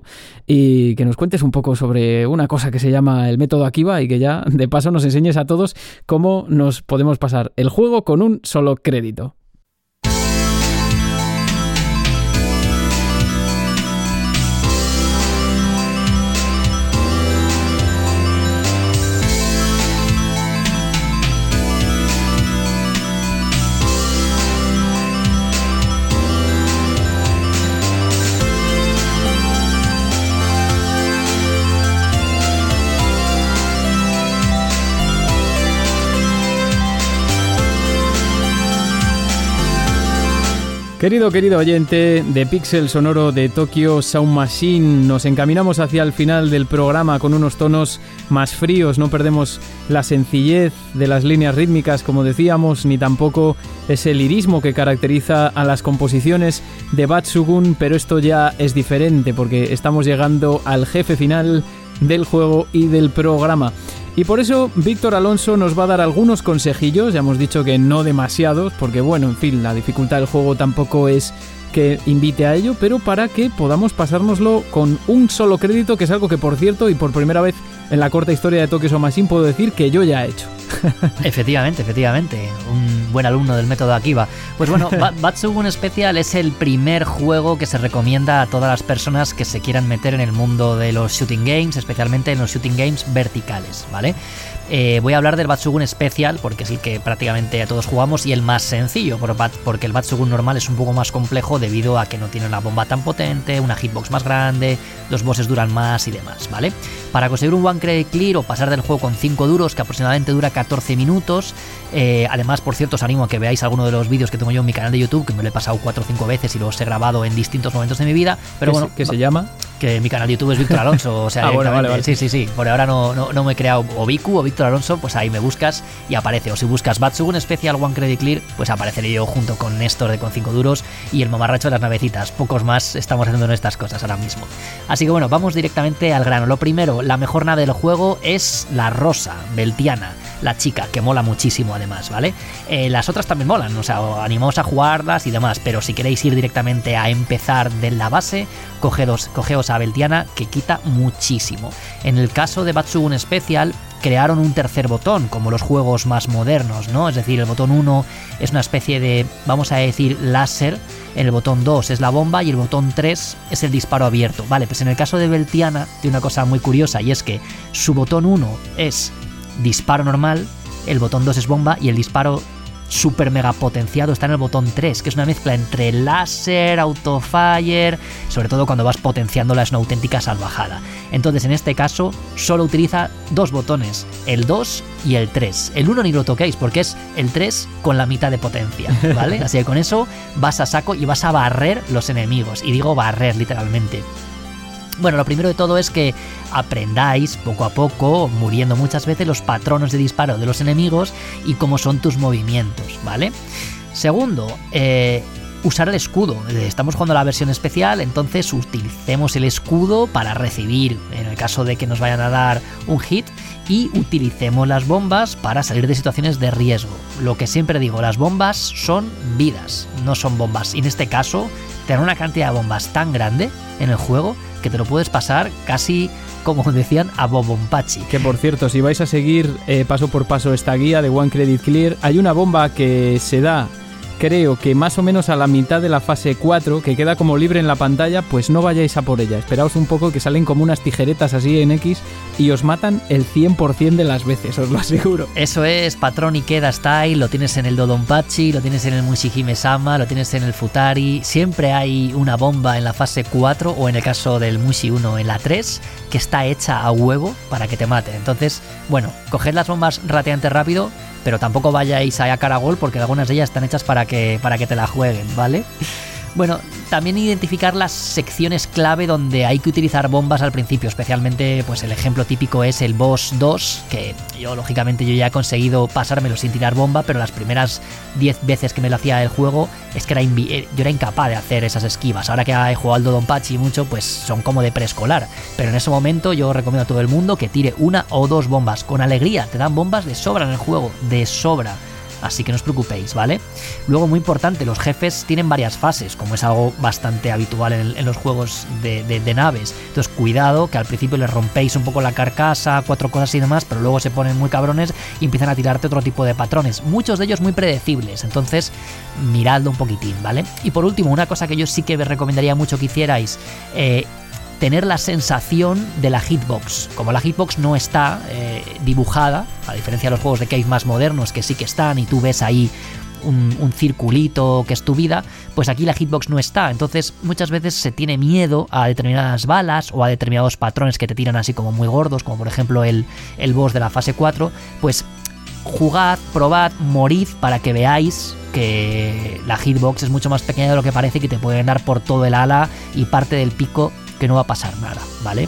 y que nos cuentes un poco sobre una cosa que se llama el método Akiba y que ya de paso nos enseñes a todos cómo nos podemos pasar el juego con un solo crédito. Querido, querido oyente de Pixel Sonoro de Tokyo Sound Machine, nos encaminamos hacia el final del programa con unos tonos más fríos. No perdemos la sencillez de las líneas rítmicas, como decíamos, ni tampoco ese lirismo que caracteriza a las composiciones de Batsugun, pero esto ya es diferente porque estamos llegando al jefe final del juego y del programa. Y por eso Víctor Alonso nos va a dar algunos consejillos, ya hemos dicho que no demasiados, porque bueno, en fin, la dificultad del juego tampoco es que invite a ello, pero para que podamos pasárnoslo con un solo crédito, que es algo que por cierto y por primera vez en la corta historia de Tokyo Soul Machine puedo decir que yo ya he hecho. Efectivamente, efectivamente, un buen alumno del método Akiba. Pues bueno, Batsugun Special es el primer juego que se recomienda a todas las personas que se quieran meter en el mundo de los shooting games, especialmente en los shooting games verticales, ¿vale? Eh, voy a hablar del Batsugun Special porque es el que prácticamente todos jugamos y el más sencillo, porque el Batsugun normal es un poco más complejo debido a que no tiene una bomba tan potente, una hitbox más grande, los bosses duran más y demás, ¿vale? Para conseguir un One Credit Clear o pasar del juego con cinco duros, que aproximadamente dura catorce minutos, eh, además, por cierto, os animo a que veáis alguno de los vídeos que tengo yo en mi canal de YouTube, que me lo he pasado cuatro o cinco veces y los he grabado en distintos momentos de mi vida, pero ¿Qué bueno... Se, ¿Qué se llama? Que mi canal de YouTube es Víctor Alonso, o sea, ah, bueno, vale, vale. sí, sí, sí, por ahora no, no, no me he creado o Vicu o Víctor Alonso, pues ahí me buscas y aparece, o si buscas Batsugun Special One Credit Clear, pues apareceré yo junto con Néstor de Con cinco duros y el mamarracho de las navecitas, pocos más estamos haciendo estas cosas ahora mismo. Así que bueno, vamos directamente al grano. Lo primero, la mejor nave del juego es la rosa, Beltiana, la chica, que mola muchísimo además, ¿vale? Eh, las otras también molan, o sea, animaos a jugarlas y demás, pero si queréis ir directamente a empezar de la base, cogeos, cogeos a Beltiana, que quita muchísimo. En el caso de Batsugun Special, crearon un tercer botón, como los juegos más modernos, ¿no? Es decir, el botón uno es una especie de, vamos a decir, láser, el botón dos es la bomba y el botón tres es el disparo abierto. Vale, pues en el caso de Beltiana tiene una cosa muy curiosa y es que su botón uno es disparo normal, el botón dos es bomba y el disparo super mega potenciado está en el botón tres, que es una mezcla entre láser, autofire, sobre todo cuando vas potenciándola es una auténtica salvajada. Entonces en este caso solo utiliza dos botones, el dos y el tres. El uno ni lo toquéis porque es el tres con la mitad de potencia, ¿vale? Así que con eso vas a saco y vas a barrer los enemigos, y digo barrer literalmente. Bueno, lo primero de todo es que aprendáis poco a poco, muriendo muchas veces, los patrones de disparo de los enemigos y cómo son tus movimientos, ¿vale? Segundo, eh, usar el escudo. Estamos jugando la versión especial, entonces utilicemos el escudo para recibir, en el caso de que nos vayan a dar un hit, y utilicemos las bombas para salir de situaciones de riesgo. Lo que siempre digo, las bombas son vidas, no son bombas. Y en este caso, tener una cantidad de bombas tan grande en el juego que te lo puedes pasar casi, como decían, a Bobompachi. Que por cierto, si vais a seguir eh, paso por paso esta guía de One Credit Clear, hay una bomba que se da, creo que más o menos a la mitad de la fase cuatro, que queda como libre en la pantalla, pues no vayáis a por ella. Esperaos un poco, que salen como unas tijeretas así en X y os matan el cien por ciento de las veces, os lo aseguro. Eso es patrón Ikeda Style, lo tienes en el Dodonpachi, lo tienes en el Mushihime-sama, lo tienes en el Futari. Siempre hay una bomba en la fase cuatro o en el caso del Mushi uno en la tres que está hecha a huevo para que te mate. Entonces, bueno, coged las bombas relativamente rápido, pero tampoco vayáis a caragol porque algunas de ellas están hechas para que, para que te la jueguen, ¿vale? Bueno, también identificar las secciones clave donde hay que utilizar bombas al principio, especialmente pues el ejemplo típico es el boss dos, que yo lógicamente yo ya he conseguido pasármelo sin tirar bomba, pero las primeras diez veces que me lo hacía el juego es que era invi- yo era incapaz de hacer esas esquivas. Ahora que he jugado al Dodonpachi mucho, pues son como de preescolar, pero en ese momento yo recomiendo a todo el mundo que tire una o dos bombas, con alegría, te dan bombas de sobra en el juego, de sobra. Así que no os preocupéis, ¿vale? Luego, muy importante, los jefes tienen varias fases, como es algo bastante habitual en, en los juegos de, de, de naves. Entonces, cuidado, que al principio les rompéis un poco la carcasa, cuatro cosas y demás, pero luego se ponen muy cabrones y empiezan a tirarte otro tipo de patrones. Muchos de ellos muy predecibles, entonces miradlo un poquitín, ¿vale? Y por último, una cosa que yo sí que os recomendaría mucho que hicierais, eh, tener la sensación de la hitbox. Como la hitbox no está eh, dibujada, a diferencia de los juegos de Cave más modernos que sí que están y tú ves ahí un, un circulito que es tu vida, pues aquí la hitbox no está. Entonces muchas veces se tiene miedo a determinadas balas o a determinados patrones que te tiran así como muy gordos, como por ejemplo el, el boss de la fase cuatro. Pues jugad, probad, morid para que veáis que la hitbox es mucho más pequeña de lo que parece, que te pueden dar por todo el ala y parte del pico, que no va a pasar nada, ¿vale?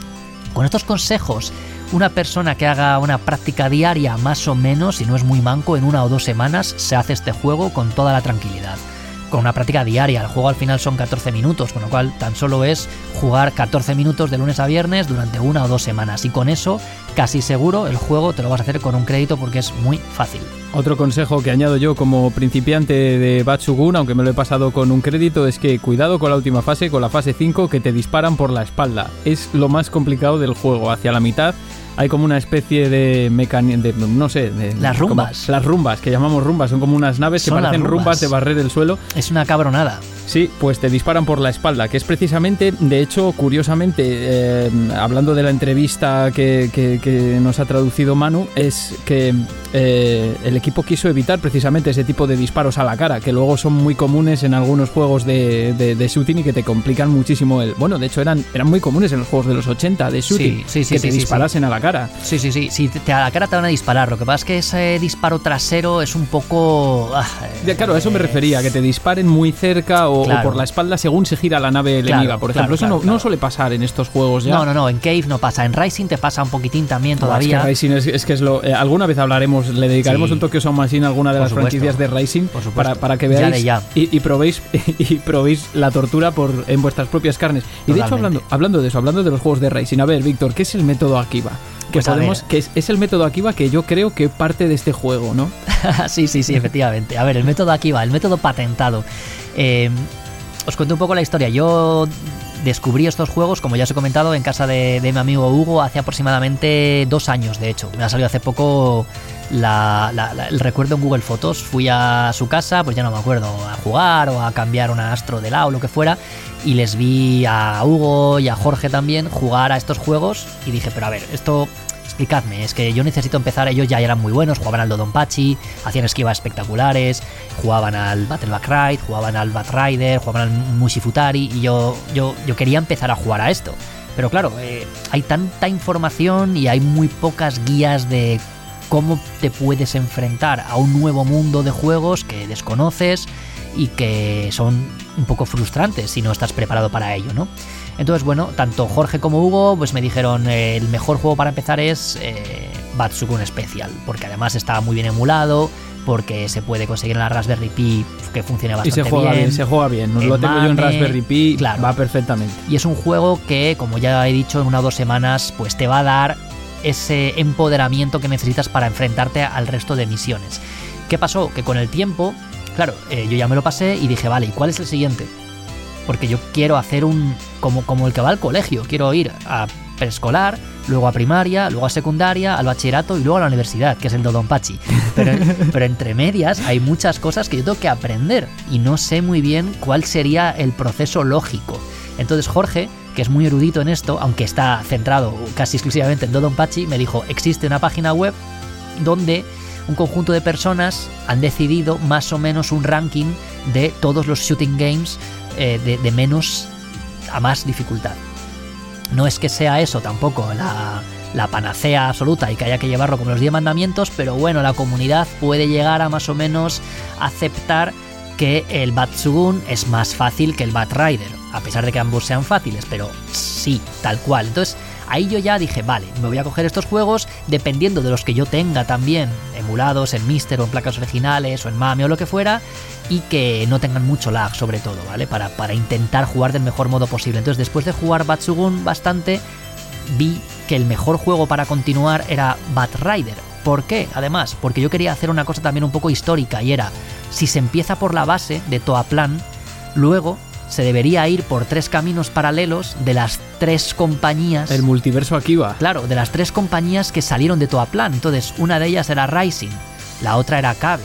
Con estos consejos, una persona que haga una práctica diaria más o menos, si no es muy manco, en una o dos semanas se hace este juego con toda la tranquilidad. Con una práctica diaria, el juego al final son catorce minutos, con lo cual tan solo es jugar catorce minutos de lunes a viernes durante una o dos semanas, y con eso casi seguro el juego te lo vas a hacer con un crédito porque es muy fácil. Otro consejo que añado yo como principiante de Batsugun, aunque me lo he pasado con un crédito, es que cuidado con la última fase, con la fase cinco, que te disparan por la espalda. Es lo más complicado del juego. Hacia la mitad hay como una especie de mecanismo, de, no sé... De, las rumbas. Las rumbas, que llamamos rumbas, son como unas naves son que parecen rumbas. rumbas de barrer el suelo. Es una cabronada. Sí, pues te disparan por la espalda, que es precisamente, de hecho, curiosamente, eh, hablando de la entrevista que, que, que nos ha traducido Manu, es que eh, el equipo quiso evitar precisamente ese tipo de disparos a la cara, que luego son muy comunes en algunos juegos de, de, de shooting y que te complican muchísimo el... Bueno, de hecho eran, eran muy comunes en los juegos de los ochenta de shooting, sí, sí, sí, que sí, te sí, disparasen sí. a la cara. Sí, sí, sí, sí, te, a la cara te van a disparar, lo que pasa es que ese disparo trasero es un poco... Ah, ya, claro, a eso me refería, que te disparen muy cerca o, claro. o por la espalda según se gira la nave enemiga, claro, por ejemplo. Claro, eso claro, no, claro. no suele pasar en estos juegos ya. No, no, no, en Cave no pasa, en Rising te pasa un poquitín también todavía. No, es que Rising es, es que es lo... Eh, alguna vez hablaremos, le dedicaremos sí. un Tokyo Sound Machine a alguna de por las supuesto. franquicias de Rising para, para que veáis ya de ya. Y, y probéis y probéis la tortura por en vuestras propias carnes. Y Totalmente. de hecho, hablando, hablando de eso, hablando de los juegos de Rising, a ver, Víctor, ¿qué es el método Akiba? Que pues podemos, que es, es el método Akiba que yo creo que parte de este juego, ¿no? sí, sí, sí, efectivamente. A ver, el método Akiba, el método patentado. Eh, os cuento un poco la historia. Yo descubrí estos juegos, como ya os he comentado, en casa de, de mi amigo Hugo hace aproximadamente dos años, de hecho. Me ha salido hace poco la, la, la, el recuerdo en Google Fotos. Fui a su casa, pues ya no me acuerdo, a jugar o a cambiar una Astro de lado o lo que fuera, y les vi a Hugo y a Jorge también jugar a estos juegos y dije, pero a ver, esto... explicadme, es que yo necesito empezar, ellos ya eran muy buenos, jugaban al Dodonpachi, hacían esquivas espectaculares, jugaban al Battle Back Ride, jugaban al Bat Rider, jugaban al Mushifutari y yo, yo, yo quería empezar a jugar a esto. Pero claro, eh, hay tanta información y hay muy pocas guías de cómo te puedes enfrentar a un nuevo mundo de juegos que desconoces y que son un poco frustrantes si no estás preparado para ello, ¿no? Entonces, bueno, tanto Jorge como Hugo pues me dijeron eh, el mejor juego para empezar es eh, Batsugun Special, porque además está muy bien emulado, porque se puede conseguir en la Raspberry Pi que funcione bastante bien. Y se juega bien, bien se juega bien. Lo tengo mame, yo en Raspberry Pi, claro. va perfectamente. Y es un juego que, como ya he dicho, en una o dos semanas pues te va a dar ese empoderamiento que necesitas para enfrentarte al resto de misiones. ¿Qué pasó? Que con el tiempo, claro, eh, yo ya me lo pasé y dije, vale, ¿y cuál es el siguiente? Porque yo quiero hacer un... Como, como el que va al colegio. Quiero ir a preescolar, luego a primaria, luego a secundaria, al bachillerato y luego a la universidad, que es el Dodonpachi. Pero, pero entre medias hay muchas cosas que yo tengo que aprender y no sé muy bien cuál sería el proceso lógico. Entonces Jorge, que es muy erudito en esto, aunque está centrado casi exclusivamente en Dodonpachi, me dijo, existe una página web donde un conjunto de personas han decidido más o menos un ranking de todos los shooting games eh, de, de menos a más dificultad. No es que sea eso tampoco la, la panacea absoluta y que haya que llevarlo como los diez mandamientos, pero bueno, la comunidad puede llegar a más o menos aceptar que el Batsugun es más fácil que el Bat Rider, a pesar de que ambos sean fáciles, pero sí, tal cual. Entonces ahí yo ya dije, vale, me voy a coger estos juegos dependiendo de los que yo tenga también emulados en Mister o en placas originales o en Mame o lo que fuera, y que no tengan mucho lag sobre todo, ¿vale? Para, para intentar jugar del mejor modo posible. Entonces después de jugar Batsugun bastante, vi que el mejor juego para continuar era Bat Rider. ¿Por qué? Además, porque yo quería hacer una cosa también un poco histórica, y era, si se empieza por la base de Toaplan, luego se debería ir por tres caminos paralelos de las tres compañías... El multiverso Akiba. Claro, de las tres compañías que salieron de Toaplan. Entonces, una de ellas era Rising, la otra era Cave.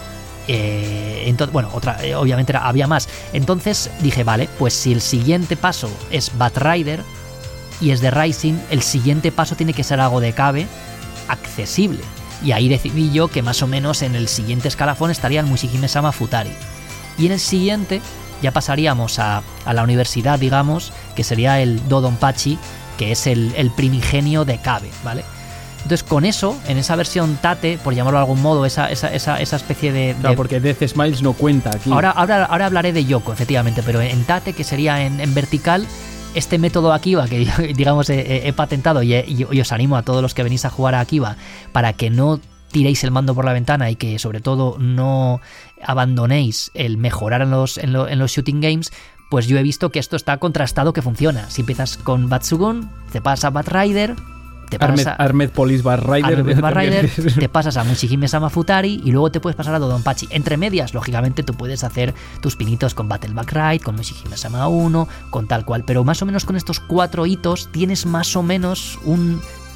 Eh, entonces, bueno, otra, eh, obviamente era, había más. Entonces dije, vale, pues si el siguiente paso es Bat Rider y es de Rising, el siguiente paso tiene que ser algo de Cave accesible. Y ahí decidí yo que más o menos en el siguiente escalafón estaría el Mushihime-sama Futari. Y en el siguiente ya pasaríamos a, a la universidad, digamos, que sería el Dodonpachi, que es el, el primigenio de Cave, ¿vale? Entonces con eso, en esa versión Tate, por llamarlo de algún modo, esa, esa, esa, esa especie de... Claro, de... porque Death Smiles no cuenta aquí. Ahora, ahora, ahora hablaré de Yoko, efectivamente, pero en Tate, que sería en, en vertical, este método Akiba que digamos he, he patentado y, y, y os animo a todos los que venís a jugar a Akiba para que no tiréis el mando por la ventana y que sobre todo no abandonéis el mejorar en los, en, lo, en los shooting games, pues yo he visto que esto está contrastado que funciona. Si empiezas con Batsugun, te pasas a Bat Rider, te pasas Armed, a Armed Police Bat Rider, Armed Bat Rider te pasas a Mushihime-sama Futari y luego te puedes pasar a Dodonpachi. Entre medias, lógicamente, tú puedes hacer tus pinitos con Battle Back Ride, con Mushihime-sama uno, con tal cual, pero más o menos con estos cuatro hitos tienes más o menos un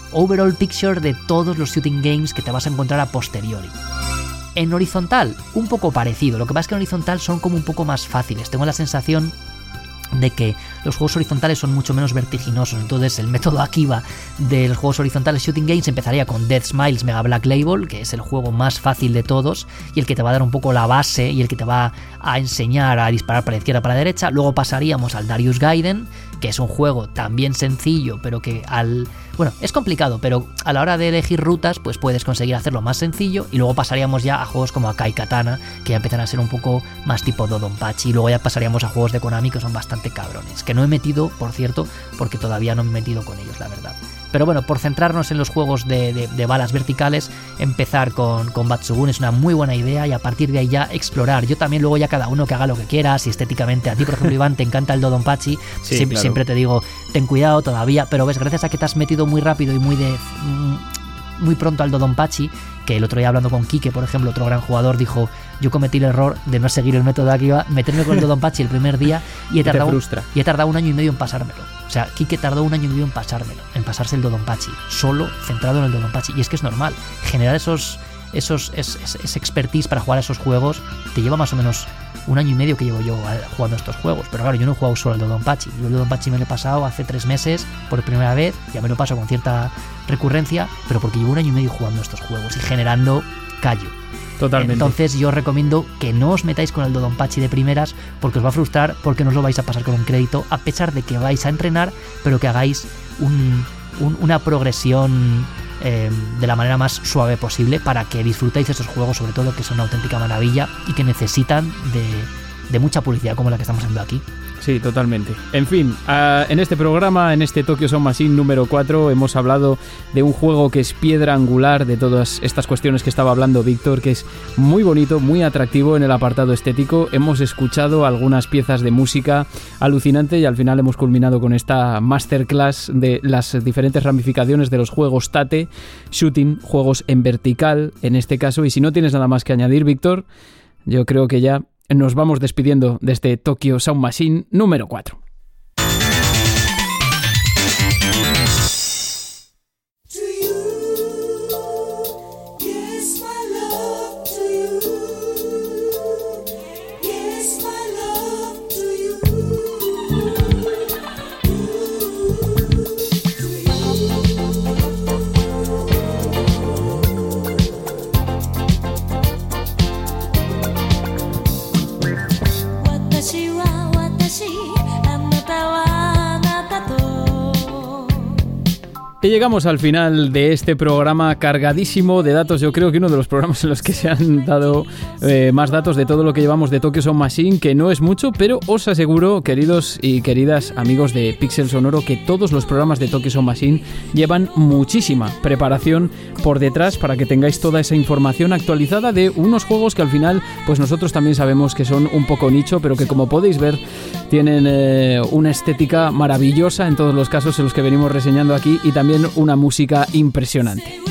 overall picture de todos los shooting games que te vas a encontrar a posteriori. En horizontal, un poco parecido, lo que pasa es que en horizontal son como un poco más fáciles, tengo la sensación de que los juegos horizontales son mucho menos vertiginosos, entonces el método Akiba de los juegos horizontales Shooting Games empezaría con Dead Smiles Mega Black Label, que es el juego más fácil de todos y el que te va a dar un poco la base y el que te va a enseñar a disparar para la izquierda, para la derecha. Luego pasaríamos al Darius Gaiden, que es un juego también sencillo, pero que al... Bueno, es complicado, pero a la hora de elegir rutas, pues puedes conseguir hacerlo más sencillo. Y luego pasaríamos ya a juegos como Akai Katana, que ya empiezan a ser un poco más tipo Dodonpachi. Y luego ya pasaríamos a juegos de Konami que son bastante cabrones, que no he metido, por cierto, porque todavía no me he metido con ellos, la verdad. Pero bueno, por centrarnos en los juegos de, de, de balas verticales, empezar con, con Batsugun es una muy buena idea y a partir de ahí ya explorar. Yo también luego ya cada uno que haga lo que quiera, si estéticamente a ti, por ejemplo, Iván, te encanta el Dodonpachi, sí, siempre, claro. siempre te digo, ten cuidado todavía, pero ves, gracias a que te has metido muy rápido y muy de muy pronto al Dodonpachi, que el otro día hablando con Quique, por ejemplo, otro gran jugador, dijo, yo cometí el error de no seguir el método de Akiba, meterme con el Dodonpachi el primer día y he tardado, y he tardado un año y medio en pasármelo. O sea, Quique tardó un año y medio en pasármelo, en pasarse el Dodonpachi, solo centrado en el Dodonpachi. Y es que es normal, generar esos, esos, es, es, ese expertise para jugar a esos juegos te lleva más o menos un año y medio que llevo yo jugando estos juegos. Pero claro, yo no he jugado solo al Dodonpachi. Yo el Dodonpachi me lo he pasado hace tres meses por primera vez, ya me lo paso con cierta recurrencia, pero porque llevo un año y medio jugando estos juegos y generando callo. Totalmente. Entonces yo os recomiendo que no os metáis con el Dodonpachi de primeras porque os va a frustrar, porque no os lo vais a pasar con un crédito, a pesar de que vais a entrenar, pero que hagáis un, un, una progresión eh, de la manera más suave posible para que disfrutéis estos juegos, sobre todo que son una auténtica maravilla y que necesitan de, de mucha publicidad como la que estamos haciendo aquí. Sí, totalmente. En fin, uh, en este programa, en este Tokyo Sound Machine número cuatro, hemos hablado de un juego que es piedra angular de todas estas cuestiones que estaba hablando Víctor, que es muy bonito, muy atractivo en el apartado estético. Hemos escuchado algunas piezas de música alucinante y al final hemos culminado con esta masterclass de las diferentes ramificaciones de los juegos Tate, shooting, juegos en vertical en este caso. Y si no tienes nada más que añadir, Víctor, yo creo que ya nos vamos despidiendo de este Tokyo Sound Machine número cuatro. Y llegamos al final de este programa cargadísimo de datos. Yo creo que uno de los programas en los que se han dado eh, más datos de todo lo que llevamos de Tokyo Sound Machine, que no es mucho, pero os aseguro, queridos y queridas amigos de Pixel Sonoro, que todos los programas de Tokyo Sound Machine llevan muchísima preparación por detrás para que tengáis toda esa información actualizada de unos juegos que al final, pues nosotros también sabemos que son un poco nicho, pero que como podéis ver tienen eh, una estética maravillosa en todos los casos en los que venimos reseñando aquí y también una música impresionante.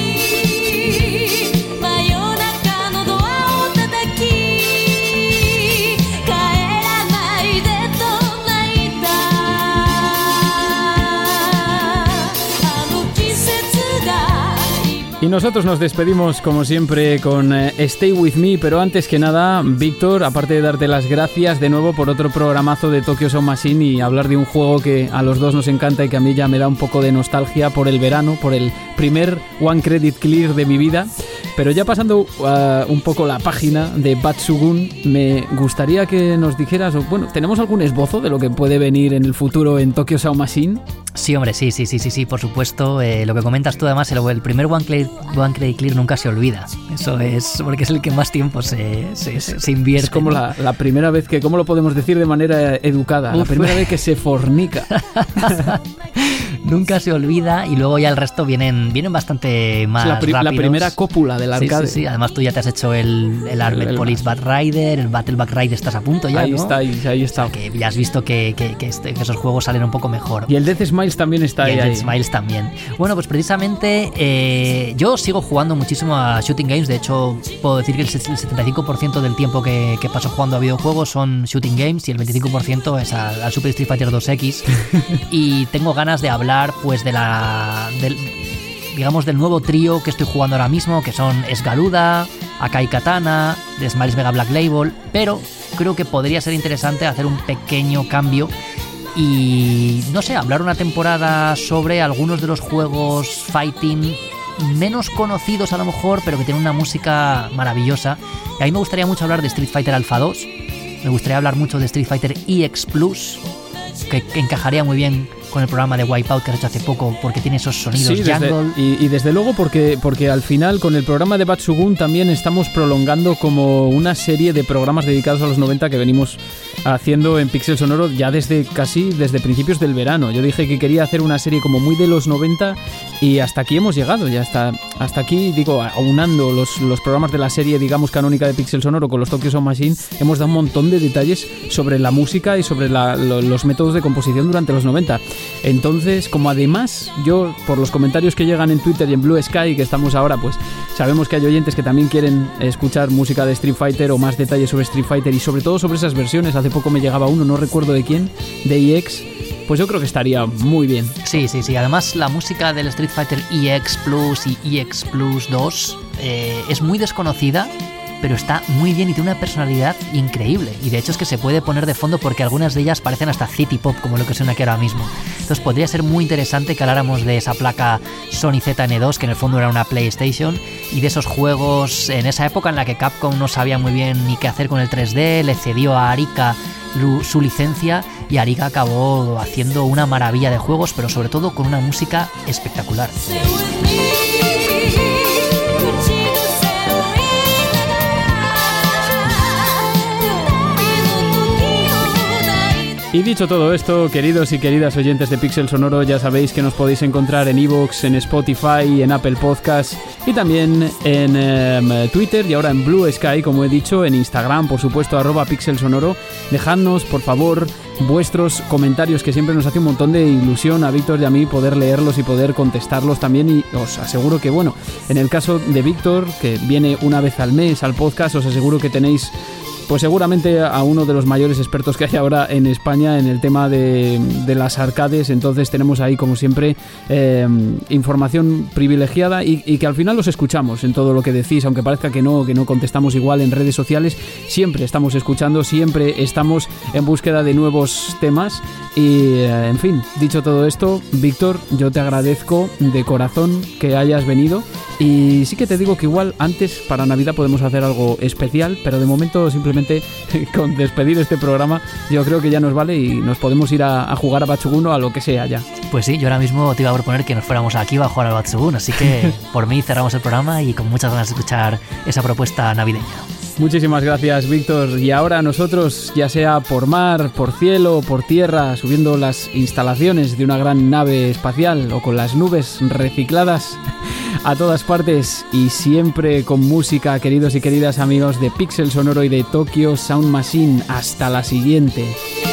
Y nosotros nos despedimos como siempre con eh, Stay With Me, pero antes que nada, Víctor, aparte de darte las gracias de nuevo por otro programazo de Tokyo Sound Machine y hablar de un juego que a los dos nos encanta y que a mí ya me da un poco de nostalgia por el verano, por el primer One Credit Clear de mi vida, pero ya pasando uh, un poco la página de Batsugun, me gustaría que nos dijeras, bueno, ¿tenemos algún esbozo de lo que puede venir en el futuro en Tokyo Sound Machine? Sí, hombre, sí, sí, sí, sí, sí, por supuesto. Eh, lo que comentas tú, además, el, el primer One Credit, One Credit Clear nunca se olvida. Eso es porque es el que más tiempo se, se, se invierte. Es como ¿no? la, la primera vez que, ¿cómo lo podemos decir de manera educada? Uf. La primera vez que se fornica. Nunca se olvida y luego ya el resto vienen, vienen bastante más la, pri- rápidos. La primera cópula del arcade. Sí, sí, sí. Además tú ya te has hecho el, el Armed el, Police Bat Rider, el Battle Back Rider estás a punto ya, ahí ¿no? Está, ahí, ahí está. O sea, que ya has visto que, que, que, este, que esos juegos salen un poco mejor. Y el Death Smiles también está y ahí. el ahí. Death Smiles también. Bueno, pues precisamente eh, yo sigo jugando muchísimo a Shooting Games. De hecho, puedo decir que el setenta y cinco por ciento del tiempo que, que paso jugando a videojuegos son Shooting Games y el veinticinco por ciento es al, al Super Street Fighter dos X. Y tengo ganas de hablar pues de la... Del, digamos, del nuevo trío que estoy jugando ahora mismo, que son Esgaruda, Akai Katana, de Smiles Mega Black Label, pero creo que podría ser interesante hacer un pequeño cambio y, no sé, hablar una temporada sobre algunos de los juegos fighting menos conocidos a lo mejor, pero que tienen una música maravillosa. Y a mí me gustaría mucho hablar de Street Fighter Alpha dos, me gustaría hablar mucho de Street Fighter E X Plus, que, que encajaría muy bien con el programa de Wipeout que has hecho hace poco, porque tiene esos sonidos sí, desde, jungle. Y, y desde luego porque, porque al final con el programa de Batsugun también estamos prolongando como una serie de programas dedicados a los noventa que venimos haciendo en Pixel Sonoro ya desde casi desde principios del verano. Yo dije que quería hacer una serie como muy de los noventa y hasta aquí hemos llegado, ya hasta, hasta aquí, digo, aunando los, los programas de la serie, digamos, canónica de Pixel Sonoro con los Tokyo Sound Machine, hemos dado un montón de detalles sobre la música y sobre la, lo, los métodos de composición durante los noventa. Entonces, como además yo, por los comentarios que llegan en Twitter y en Blue Sky, que estamos ahora, pues sabemos que hay oyentes que también quieren escuchar música de Street Fighter o más detalles sobre Street Fighter y sobre todo sobre esas versiones. Hace poco me llegaba uno, no recuerdo de quién, de E X, pues yo creo que estaría muy bien. Sí, sí, sí. Además, la música del Street Fighter E X Plus y E X Plus dos eh, es muy desconocida, pero está muy bien y tiene una personalidad increíble. Y de hecho es que se puede poner de fondo porque algunas de ellas parecen hasta city pop, como lo que suena aquí ahora mismo. Entonces podría ser muy interesante que habláramos de esa placa Sony Z N dos, que en el fondo era una PlayStation, y de esos juegos en esa época en la que Capcom no sabía muy bien ni qué hacer con el tres D, le cedió a Arika su licencia y Arika acabó haciendo una maravilla de juegos, pero sobre todo con una música espectacular. Y dicho todo esto, queridos y queridas oyentes de Pixel Sonoro, ya sabéis que nos podéis encontrar en iVoox, en Spotify, en Apple Podcasts y también en eh, Twitter y ahora en Blue Sky, como he dicho, en Instagram, por supuesto, arroba Pixel Sonoro. Dejadnos, por favor, vuestros comentarios, que siempre nos hace un montón de ilusión a Víctor y a mí poder leerlos y poder contestarlos también. Y os aseguro que, bueno, en el caso de Víctor, que viene una vez al mes al podcast, os aseguro que tenéis pues seguramente a uno de los mayores expertos que hay ahora en España en el tema de, de las arcades. Entonces tenemos ahí, como siempre, eh, información privilegiada y, y que al final los escuchamos en todo lo que decís, aunque parezca que no, que no contestamos igual en redes sociales. Siempre estamos escuchando, siempre estamos en búsqueda de nuevos temas. Y, eh, en fin, dicho todo esto, Víctor, yo te agradezco de corazón que hayas venido. Y sí que te digo que igual antes, para Navidad, podemos hacer algo especial, pero de momento simplemente con despedir este programa yo creo que ya nos vale y nos podemos ir a, a jugar a Batsugun o a lo que sea ya. Pues sí, yo ahora mismo te iba a proponer que nos fuéramos aquí a jugar al Batsugun, así que por mí cerramos el programa y con muchas ganas de escuchar esa propuesta navideña. Muchísimas gracias, Víctor. Y ahora nosotros, ya sea por mar, por cielo, por tierra, subiendo las instalaciones de una gran nave espacial o con las nubes recicladas a todas partes y siempre con música, queridos y queridas amigos de Pixel Sonoro y de Tokyo Sound Machine. Hasta la siguiente.